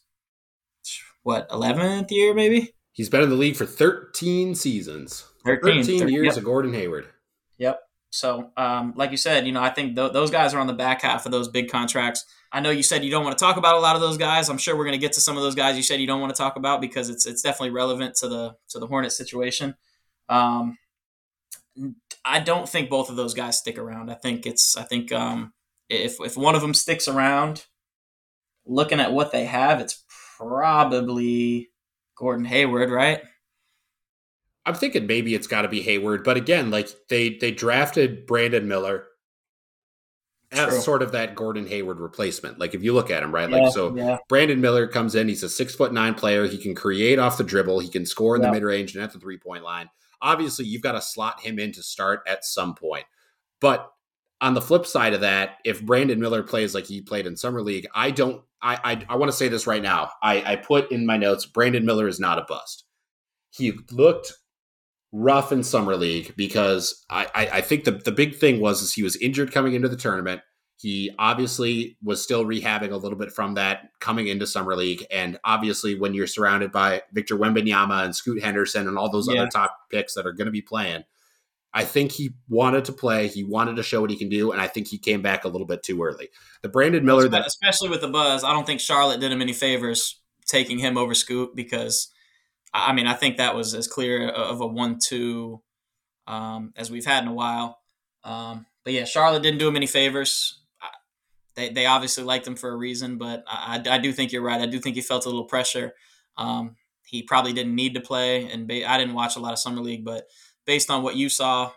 11th year, maybe. He's been in the league for 13 seasons. 13 years yep. of Gordon Hayward. Yep. So, like you said, I think those guys are on the back half of those big contracts. I know you said you don't want to talk about a lot of those guys. I'm sure we're going to get to some of those guys you said you don't want to talk about because it's definitely relevant to the Hornets situation. I don't think both of those guys stick around. I think if one of them sticks around, looking at what they have, it's probably Gordon Hayward, right? I'm thinking maybe it's got to be Hayward, but again, like they drafted Brandon Miller as sort of that Gordon Hayward replacement. Like if you look at him, right? Brandon Miller comes in, he's a 6'9" player. He can create off the dribble. He can score in the mid-range and at the 3-point line. Obviously, you've got to slot him in to start at some point. But on the flip side of that, if Brandon Miller plays like he played in Summer League, I want to say this right now. I put in my notes, Brandon Miller is not a bust. He looked rough in Summer League because I think the big thing was he was injured coming into the tournament. He obviously was still rehabbing a little bit from that coming into Summer League. And obviously when you're surrounded by Victor Wembanyama and Scoot Henderson and all those other top picks that are going to be playing, I think he wanted to play. He wanted to show what he can do. And I think he came back a little bit too early. The Brandon Miller especially with the buzz, I don't think Charlotte did him any favors taking him over Scoot because I think that was as clear of a 1-2 as we've had in a while. But yeah, Charlotte didn't do him any favors. They obviously liked him for a reason, but I do think you're right. I do think he felt a little pressure. He probably didn't need to play, and I didn't watch a lot of Summer League, but based on what you saw,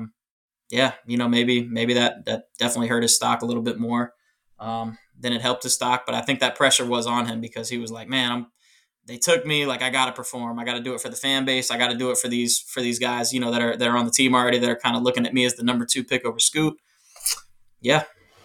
maybe that definitely hurt his stock a little bit more than it helped his stock. But I think that pressure was on him because he was like, man, they took me, like I got to perform. I got to do it for the fan base. I got to do it for these guys, that are on the team already, that are kind of looking at me as the number 2 pick over Scoot. Yeah,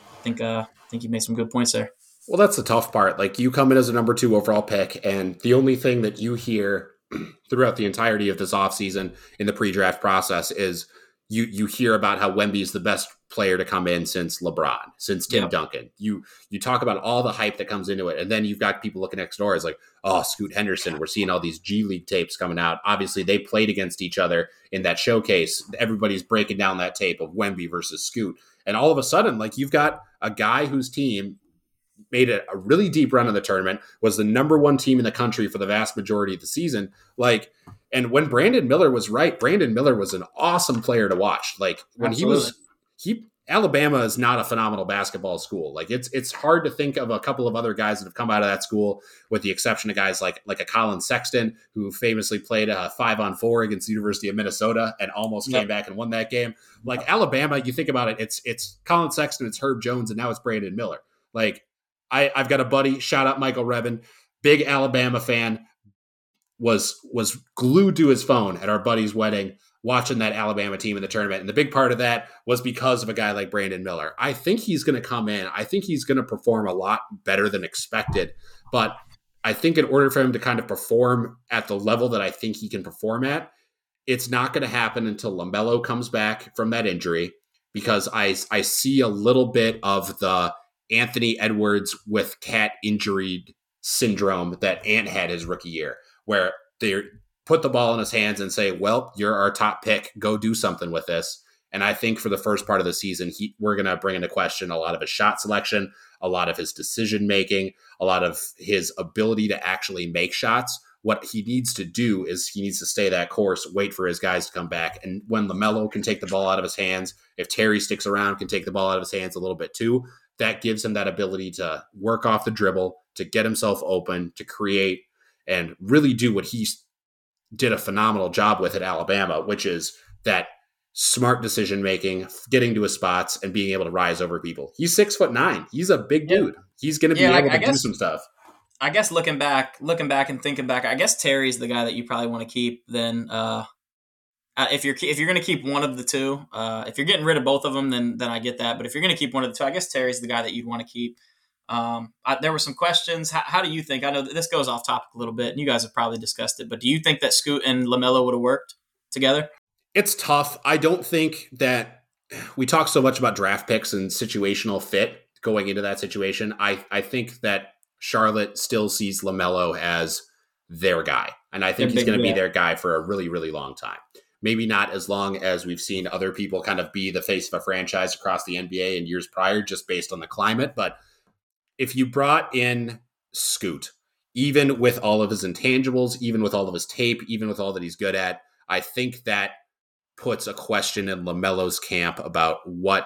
I think you made some good points there. Well, that's the tough part. Like you come in as a number 2 overall pick, and the only thing that you hear throughout the entirety of this offseason in the pre-draft process is you hear about how Wemby is the best player to come in since LeBron, since Tim Duncan. You talk about all the hype that comes into it, and then you've got people looking next door. It's like, oh, Scoot Henderson. We're seeing all these G League tapes coming out. Obviously, they played against each other in that showcase. Everybody's breaking down that tape of Wemby versus Scoot, and all of a sudden, like you've got a guy whose team made a really deep run in the tournament, was the number 1 team in the country for the vast majority of the season. And when Brandon Miller was right, Brandon Miller was an awesome player to watch. Like when Alabama is not a phenomenal basketball school. Like it's hard to think of a couple of other guys that have come out of that school, with the exception of guys like a Colin Sexton, who famously played a 5-on-4 against the University of Minnesota and almost came back and won that game. Like Alabama, you think about it, it's Colin Sexton, it's Herb Jones, and now it's Brandon Miller. Like I've got a buddy, shout out Michael Revin, big Alabama fan, was glued to his phone at our buddy's wedding watching that Alabama team in the tournament. And the big part of that was because of a guy like Brandon Miller. I think he's going to come in. I think he's going to perform a lot better than expected. But I think in order for him to kind of perform at the level that I think he can perform at, it's not going to happen until LaMelo comes back from that injury, because I see a little bit of the Anthony Edwards with cat injury syndrome that Ant had his rookie year, where they put the ball in his hands and say, well, you're our top pick, go do something with this. And I think for the first part of the season, we're going to bring into question a lot of his shot selection, a lot of his decision making, a lot of his ability to actually make shots, what he needs to do is he needs to stay that course, wait for his guys to come back. And when LaMelo can take the ball out of his hands, if Terry sticks around, can take the ball out of his hands a little bit too, that gives him that ability to work off the dribble, to get himself open, to create, and really do what he did a phenomenal job with at Alabama, which is that smart decision making, getting to his spots, and being able to rise over people. He's 6'9". He's a big dude. He's going to be able to do some stuff. I guess looking back and thinking back, I guess Terry's the guy that you probably want to keep. Then if you're going to keep one of the two, if you're getting rid of both of them, then I get that. But if you're going to keep one of the two, I guess Terry's the guy that you'd want to keep. There were some questions. How do you think? I know that this goes off topic a little bit, and you guys have probably discussed it. But do you think that Scoot and LaMelo would have worked together? It's tough. I don't think that we talk so much about draft picks and situational fit going into that situation. I think that Charlotte still sees LaMelo as their guy. And I think he's going to be their guy for a really, really long time. Maybe not as long as we've seen other people kind of be the face of a franchise across the NBA in years prior, just based on the climate. But if you brought in Scoot, even with all of his intangibles, even with all of his tape, even with all that he's good at, I think that puts a question in LaMelo's camp about what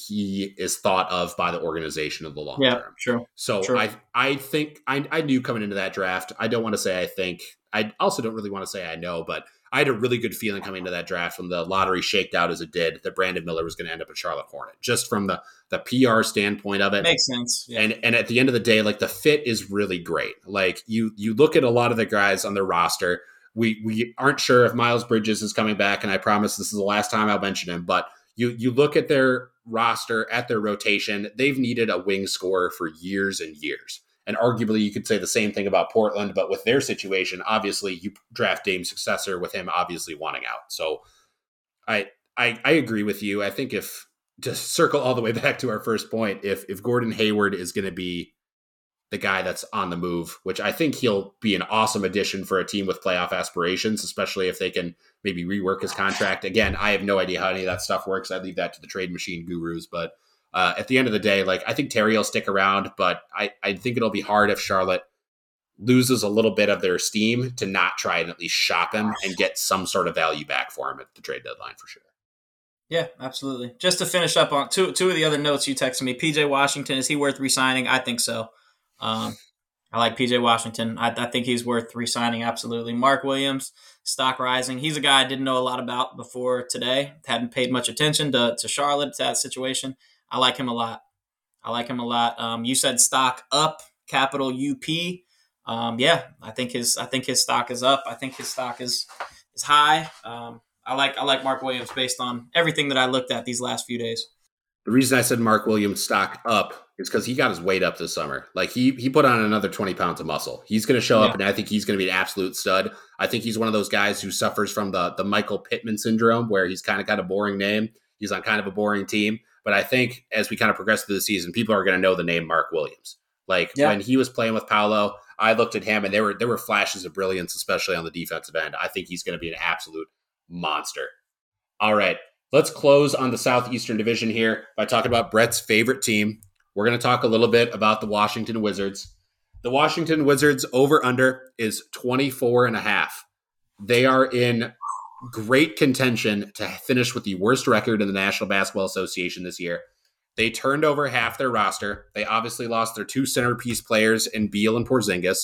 he is thought of by the organization in the long term. Sure. So sure. I think I knew coming into that draft. I don't want to say I think. I also don't really want to say I know, but I had a really good feeling coming into that draft when the lottery shaked out as it did that Brandon Miller was going to end up at Charlotte Hornet, just from the PR standpoint of it. Makes sense. Yeah. And at the end of the day, like the fit is really great. Like you look at a lot of the guys on their roster. We aren't sure if Miles Bridges is coming back, and I promise this is the last time I'll mention him, but you look at their roster, at their rotation, they've needed a wing scorer for years and years. And arguably you could say the same thing about Portland, but with their situation, obviously you draft Dame's successor with him obviously wanting out. So I agree with you. I think if to circle all the way back to our first point, if Gordon Hayward is going to be the guy that's on the move, which I think he'll be an awesome addition for a team with playoff aspirations, especially if they can maybe rework his contract. Again, I have no idea how any of that stuff works. I leave that to the trade machine gurus. But at the end of the day, like I think Terry will stick around, but I think it'll be hard if Charlotte loses a little bit of their steam to not try and at least shop him and get some sort of value back for him at the trade deadline for sure. Yeah, absolutely. Just to finish up on two of the other notes you texted me, PJ Washington, is he worth re-signing? I think so. I like PJ Washington. I think he's worth re-signing. Absolutely. Mark Williams, stock rising. He's a guy I didn't know a lot about before today. Hadn't paid much attention to Charlotte, to that situation. I like him a lot. You said stock up, capital UP. Yeah, I think his stock is up. I think his stock is high. I like Mark Williams based on everything that I looked at these last few days. The reason I said Mark Williams stock up is because he got his weight up this summer. Like he put on another 20 pounds of muscle. He's going to show up, and I think he's going to be an absolute stud. I think he's one of those guys who suffers from the Michael Pittman syndrome, where he's kind of got a boring name. He's on kind of a boring team. But I think as we kind of progress through the season, people are going to know the name Mark Williams. When he was playing with Paolo, I looked at him, and there were flashes of brilliance, especially on the defensive end. I think he's going to be an absolute monster. All right. Let's close on the Southeastern Division here by talking about Brett's favorite team. We're going to talk a little bit about the Washington Wizards. The Washington Wizards over-under is 24.5. They are in great contention to finish with the worst record in the National Basketball Association this year. They turned over half their roster. They obviously lost their two centerpiece players in Beal and Porzingis.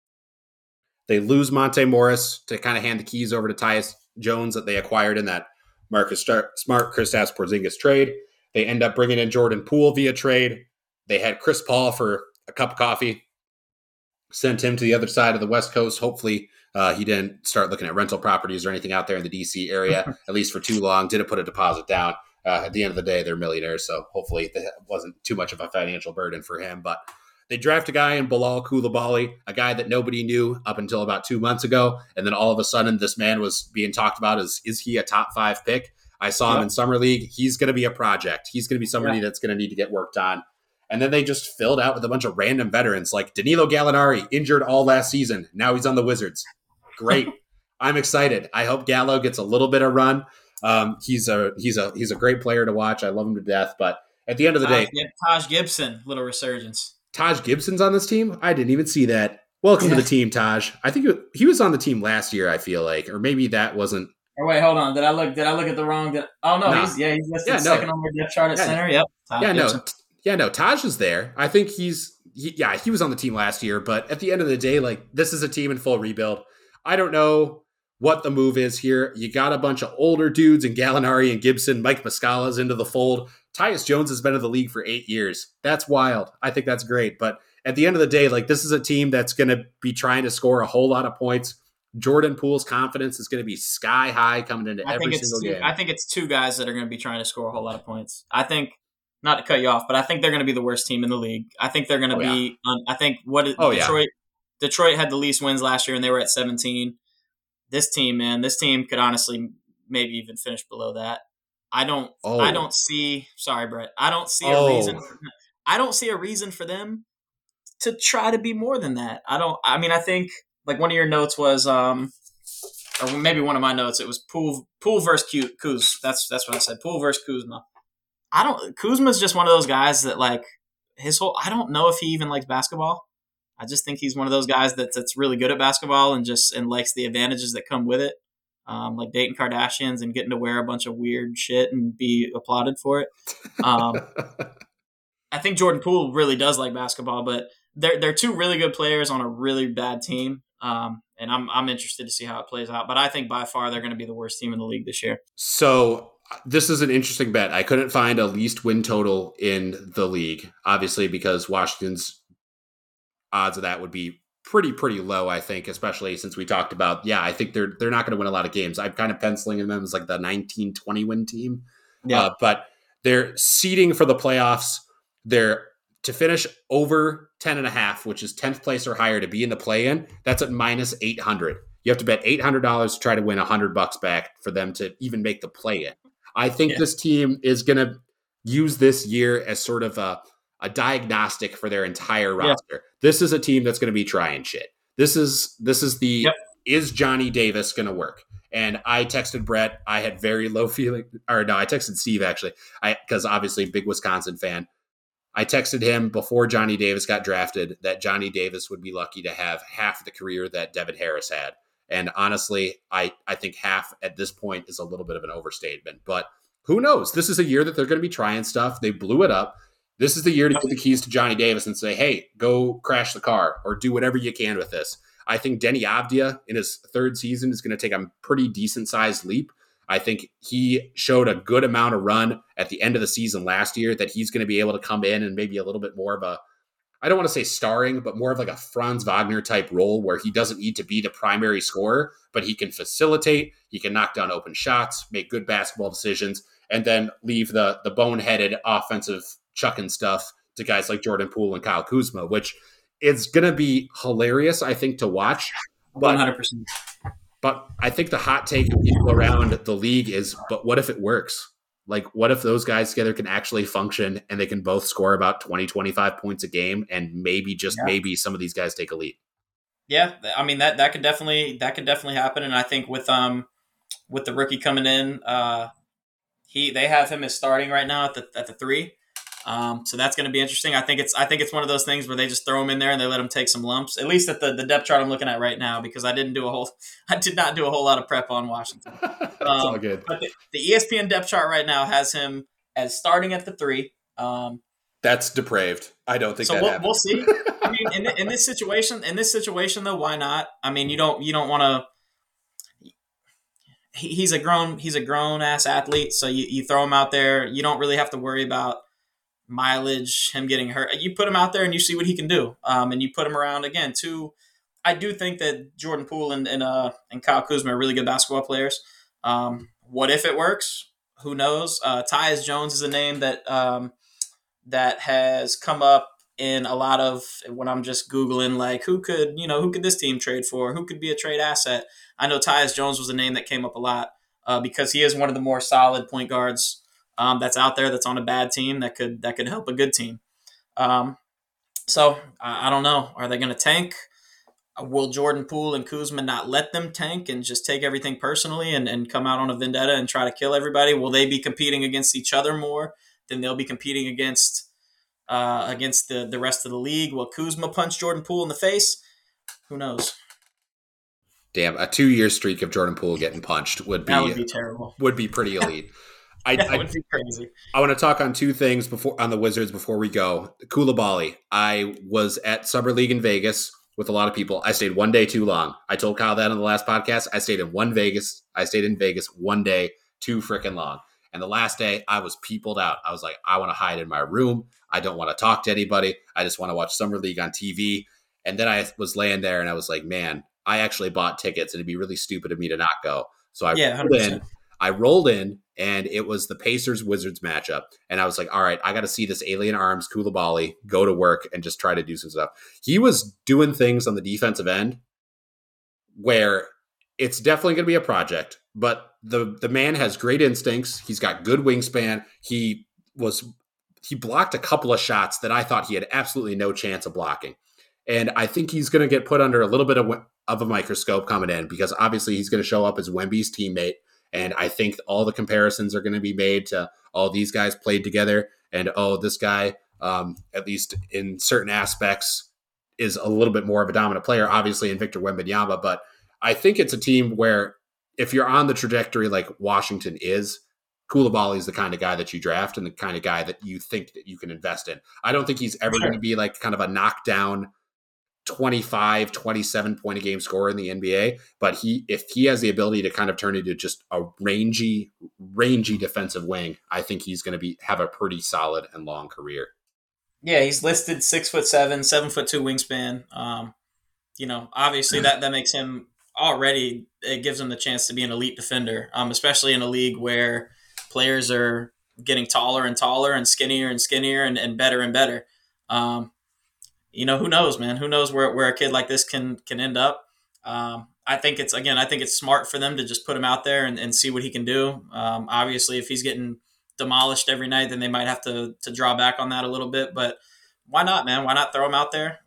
They lose Monte Morris to kind of hand the keys over to Tyus Jones that they acquired in that Marcus Smart, Kristaps Porzingis trade. They end up bringing in Jordan Poole via trade. They had Chris Paul for a cup of coffee, sent him to the other side of the West Coast. Hopefully he didn't start looking at rental properties or anything out there in the D.C. area, at least for too long. Didn't put a deposit down. At the end of the day, they're millionaires, so hopefully that wasn't too much of a financial burden for him. But they draft a guy in Bilal Coulibaly, a guy that nobody knew up until about 2 months ago. And then all of a sudden, this man was being talked about as, is he a top 5 pick? I saw him in Summer League. He's going to be a project. He's going to be somebody that's going to need to get worked on. And then they just filled out with a bunch of random veterans like Danilo Gallinari, injured all last season. Now he's on the Wizards. Great. I'm excited. I hope Gallo gets a little bit of run. He's a great player to watch. I love him to death. But at the end of the day, Taj Gibson, little resurgence. Taj Gibson's on this team? I didn't even see that. Welcome to the team, Taj. I think he was on the team last year. I feel like, or maybe that wasn't. Or wait, hold on. Did I look at the wrong? Oh no, No, he's listed yeah, second no, on their depth chart at yeah, center. Yep, Taj yeah, Gibson. no, no. Taj is there. I think he was on the team last year. But at the end of the day, like this is a team in full rebuild. I don't know what the move is here. You got a bunch of older dudes in Gallinari and Gibson. Mike Muscala's into the fold. Tyus Jones has been in the league for 8 years. That's wild. I think that's great. But at the end of the day, like this is a team that's going to be trying to score a whole lot of points. Jordan Poole's confidence is going to be sky high coming into every single game. I think it's two guys that are going to be trying to score a whole lot of points. I think, not to cut you off, but I think they're going to be the worst team in the league. I think they're going to be. I think Detroit had the least wins last year, and they were at 17. This team could honestly maybe even finish below that. I don't see. Sorry, Brett. I don't see a reason. I don't see a reason for them to try to be more than that. I think like one of your notes was, or maybe one of my notes, it was Poole versus Kuz. That's what I said. Poole versus Kuzma. Kuzma's just one of those guys that like I don't know if he even likes basketball. I just think he's one of those guys that's really good at basketball and likes the advantages that come with it. Like dating Kardashians and getting to wear a bunch of weird shit and be applauded for it. I think Jordan Poole really does like basketball, but they're two really good players on a really bad team. And I'm interested to see how it plays out. But I think by far they're going to be the worst team in the league this year. So this is an interesting bet. I couldn't find a least win total in the league, obviously, because Washington's odds of that would be pretty low, I think, especially since we talked about, I think they're not going to win a lot of games. I'm kind of penciling in them as like the 19-20 win team. Yeah. But they're seeding for the playoffs. They're to finish over 10.5, which is 10th place or higher to be in the play-in. That's at minus 800. You have to bet $800 to try to win $100 back for them to even make the play-in. I think this team is going to use this year as sort of a diagnostic for their entire roster. This is a team that's going to be trying shit. This is is Johnny Davis going to work? And I texted Brett. I had very low feeling, or no, I texted Steve actually, because obviously big Wisconsin fan. I texted him before Johnny Davis got drafted that Johnny Davis would be lucky to have half the career that Devin Harris had. And honestly, I think half at this point is a little bit of an overstatement. But who knows? This is a year that they're going to be trying stuff. They blew it up. This is the year to give the keys to Johnny Davis and say, hey, go crash the car or do whatever you can with this. I think Denny Avdia in his third season is going to take a pretty decent-sized leap. I think he showed a good amount of run at the end of the season last year that he's going to be able to come in and maybe a little bit more of a, I don't want to say starring, but more of like a Franz Wagner type role where he doesn't need to be the primary scorer, but he can facilitate, he can knock down open shots, make good basketball decisions, and then leave the boneheaded offensive chucking stuff to guys like Jordan Poole and Kyle Kuzma, which is going to be hilarious, I think, to watch. 100%. But I think the hot take of people around the league is, but what if it works? Like, what if those guys together can actually function and they can both score about 20, 25 points a game and maybe maybe some of these guys take a lead? Yeah, I mean, that could definitely happen. And I think with the rookie coming in, they have him as starting right now at the 3. So that's going to be interesting. I think it's one of those things where they just throw him in there and they let him take some lumps. At least at the depth chart I'm looking at right now, because I did not do a whole lot of prep on Washington. That's all good. But the ESPN depth chart right now has him as starting at the 3. That's depraved. I don't think so. We'll see. I mean, in this situation though, why not? I mean, you don't want to. He's a grown ass athlete, so you throw him out there. You don't really have to worry about mileage, him getting hurt. You put him out there and you see what he can do. And you put him around again too. I do think that Jordan Poole and Kyle Kuzma are really good basketball players. What if it works? Who knows? Tyus Jones is a name that has come up in a lot of when I'm just Googling, like who could this team trade for? Who could be a trade asset? I know Tyus Jones was a name that came up a lot because he is one of the more solid point guards that's out there, that's on a bad team that could help a good team. So I don't know. Are they going to tank? Will Jordan Poole and Kuzma not let them tank and just take everything personally and come out on a vendetta and try to kill everybody? Will they be competing against each other more than they'll be competing against the rest of the league? Will Kuzma punch Jordan Poole in the face? Who knows? Damn, a 2-year streak of Jordan Poole getting punched would That would be be terrible. pretty elite. I, That I would be crazy. I want to talk on two things before on the Wizards before we go. Koulibaly. I was at Summer League in Vegas with a lot of people. I stayed one day too long. I told Kyle that on the last podcast. I stayed in Vegas one day too freaking long. And the last day, I was peopled out. I was like, I want to hide in my room. I don't want to talk to anybody. I just want to watch Summer League on TV. And then I was laying there and I was like, man, I actually bought tickets and it'd be really stupid of me to not go. So Yeah, 100%. I rolled in and it was the Pacers Wizards matchup. And I was like, all right, I got to see this alien arms Koulibaly go to work and just try to do some stuff. He was doing things on the defensive end where it's definitely going to be a project, but the man has great instincts. He's got good wingspan. He blocked a couple of shots that I thought he had absolutely no chance of blocking. And I think he's going to get put under a little bit of a microscope coming in because obviously he's going to show up as Wemby's teammate. And I think all the comparisons are going to be made to, oh, these guys played together. And, oh, this guy, at least in certain aspects, is a little bit more of a dominant player, obviously, in Victor Wembanyama. But I think it's a team where if you're on the trajectory like Washington is, Koulibaly is the kind of guy that you draft and the kind of guy that you think that you can invest in. I don't think he's ever going to be like kind of a knockdown 25, 27 point a game scorer in the NBA, but if he has the ability to kind of turn into just a rangy defensive wing, I think he's going to have a pretty solid and long career. Yeah, he's listed 6'7", 7'2" wingspan. Obviously that makes him already. It gives him the chance to be an elite defender, especially in a league where players are getting taller and taller and skinnier and better and better. Who knows, man? Who knows where a kid like this can end up? I think it's smart for them to just put him out there and see what he can do. Obviously, if he's getting demolished every night, then they might have to draw back on that a little bit. But why not, man? Why not throw him out there?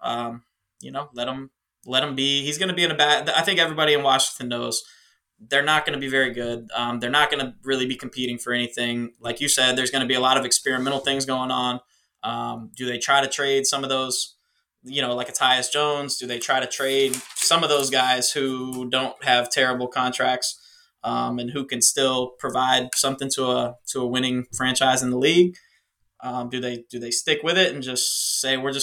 Let him be. He's going to be in a bad. I think everybody in Washington knows they're not going to be very good. They're not going to really be competing for anything. Like you said, there's going to be a lot of experimental things going on. Do they try to trade some of those? Like a Tyus Jones? Do they try to trade some of those guys who don't have terrible contracts and who can still provide something to a winning franchise in the league? Do they stick with it and just say we're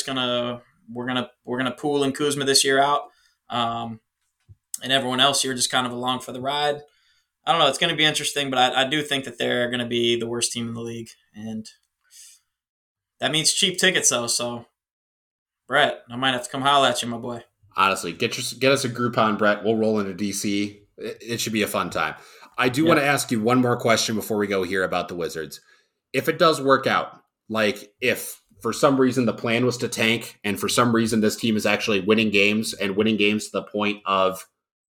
gonna Poole and Kuzma this year out, and everyone else you're just kind of along for the ride? I don't know. It's going to be interesting, but I do think that they're going to be the worst team in the league, and that means cheap tickets though. So. Brett, I might have to come holler at you, my boy. Honestly, get us a Groupon, Brett. We'll roll into DC. It should be a fun time. I do want to ask you one more question before we go here about the Wizards. If it does work out, like if for some reason the plan was to tank and for some reason this team is actually winning games to the point of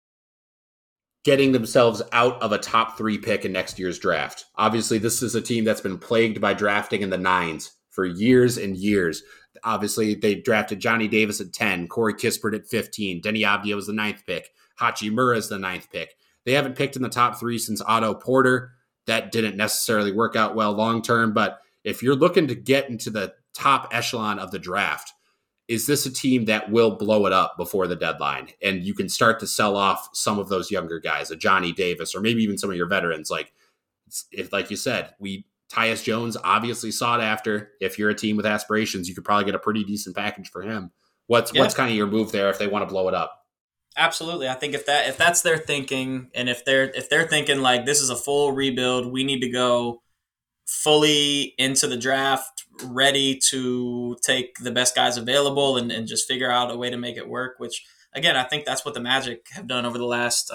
getting themselves out of a top 3 pick in next year's draft. Obviously, this is a team that's been plagued by drafting in the 9s for years and years. Obviously, they drafted Johnny Davis at 10, Corey Kispert at 15, Denny Avdia was the 9th pick, Hachimura is the 9th pick. They haven't picked in the top 3 since Otto Porter. That didn't necessarily work out well long-term, but if you're looking to get into the top echelon of the draft, is this a team that will blow it up before the deadline? And you can start to sell off some of those younger guys, a Johnny Davis, or maybe even some of your veterans. Like you said, Tyus Jones, obviously sought after. If you're a team with aspirations, you could probably get a pretty decent package for him. What's kind of your move there if they want to blow it up? Absolutely. I think if that's their thinking, and if they're thinking like this is a full rebuild, we need to go fully into the draft, ready to take the best guys available and just figure out a way to make it work. Which again, I think that's what the Magic have done over the last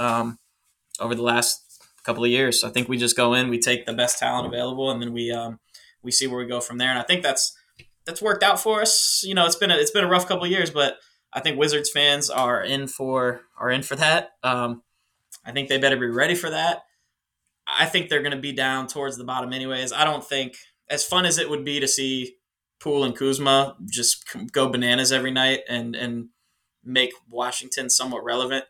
couple of years. I think we just go in, we take the best talent available, and then we see where we go from there. And I think that's worked out for us. It's been a rough couple of years, but I think Wizards fans are in for that. I think they better be ready for that. I think they're going to be down towards the bottom anyways. I don't think, as fun as it would be to see Poole and Kuzma just go bananas every night and make Washington somewhat relevant.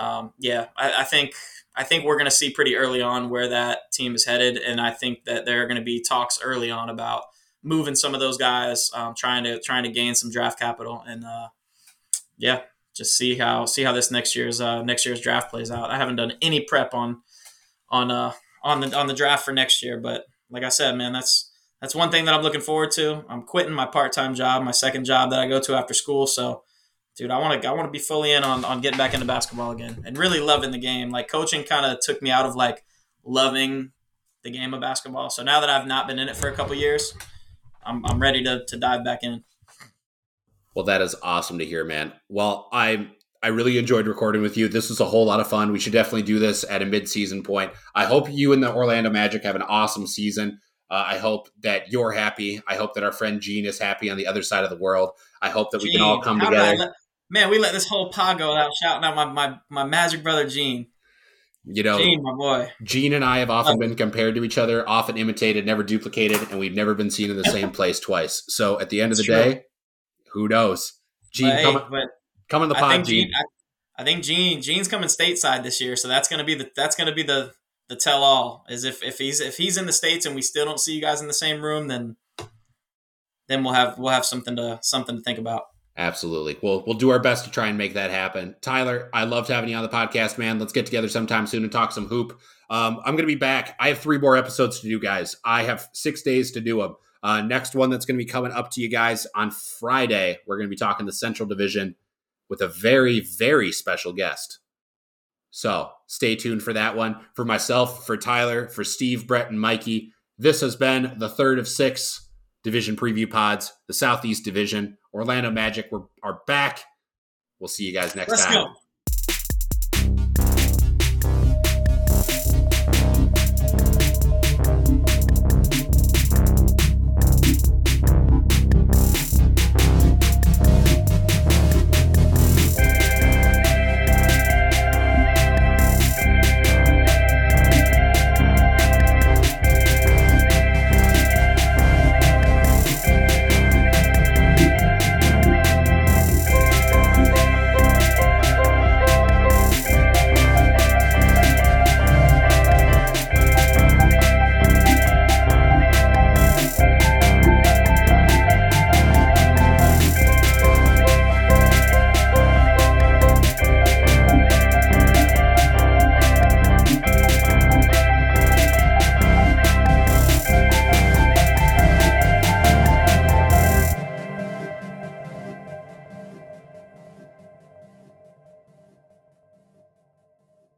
I think we're going to see pretty early on where that team is headed, and I think that there are going to be talks early on about moving some of those guys, trying to gain some draft capital, and just see how this next year's draft plays out. I haven't done any prep on the draft for next year, but like I said, man, that's one thing that I'm looking forward to. I'm quitting my part-time job, my second job that I go to after school. So, dude, I want to be fully in on getting back into basketball again and really loving the game. Like, coaching kind of took me out of like loving the game of basketball. So now that I've not been in it for a couple years, I'm ready to dive back in. Well, that is awesome to hear, man. Well, I really enjoyed recording with you. This was a whole lot of fun. We should definitely do this at a mid-season point. I hope you and the Orlando Magic have an awesome season. I hope that you're happy. I hope that our friend Gene is happy on the other side of the world. I hope that we can all come together. Man, we let this whole pod go without shouting out my Magic brother, Gene. You know, Gene, my boy. Gene and I have often been compared to each other, often imitated, never duplicated, and we've never been seen in the same place twice. So at the end of the day, who knows? Gene, come on the pod, Gene. I think Gene's coming stateside this year, so that's gonna be the tell all. Is if he's in the States and we still don't see you guys in the same room, then we'll have something to think about. Absolutely. We'll do our best to try and make that happen. Tyler, I loved having you on the podcast, man. Let's get together sometime soon and talk some hoop. I'm going to be back. I have 3 more episodes to do, guys. I have 6 days to do them. Next one that's going to be coming up to you guys on Friday. We're going to be talking the Central Division with a very, very special guest. So stay tuned for that one. For myself, for Tyler, for Steve, Brett, and Mikey, this has been the third of 6 division preview pods, the Southeast Division. Orlando Magic are back. We'll see you guys next time. Let's go.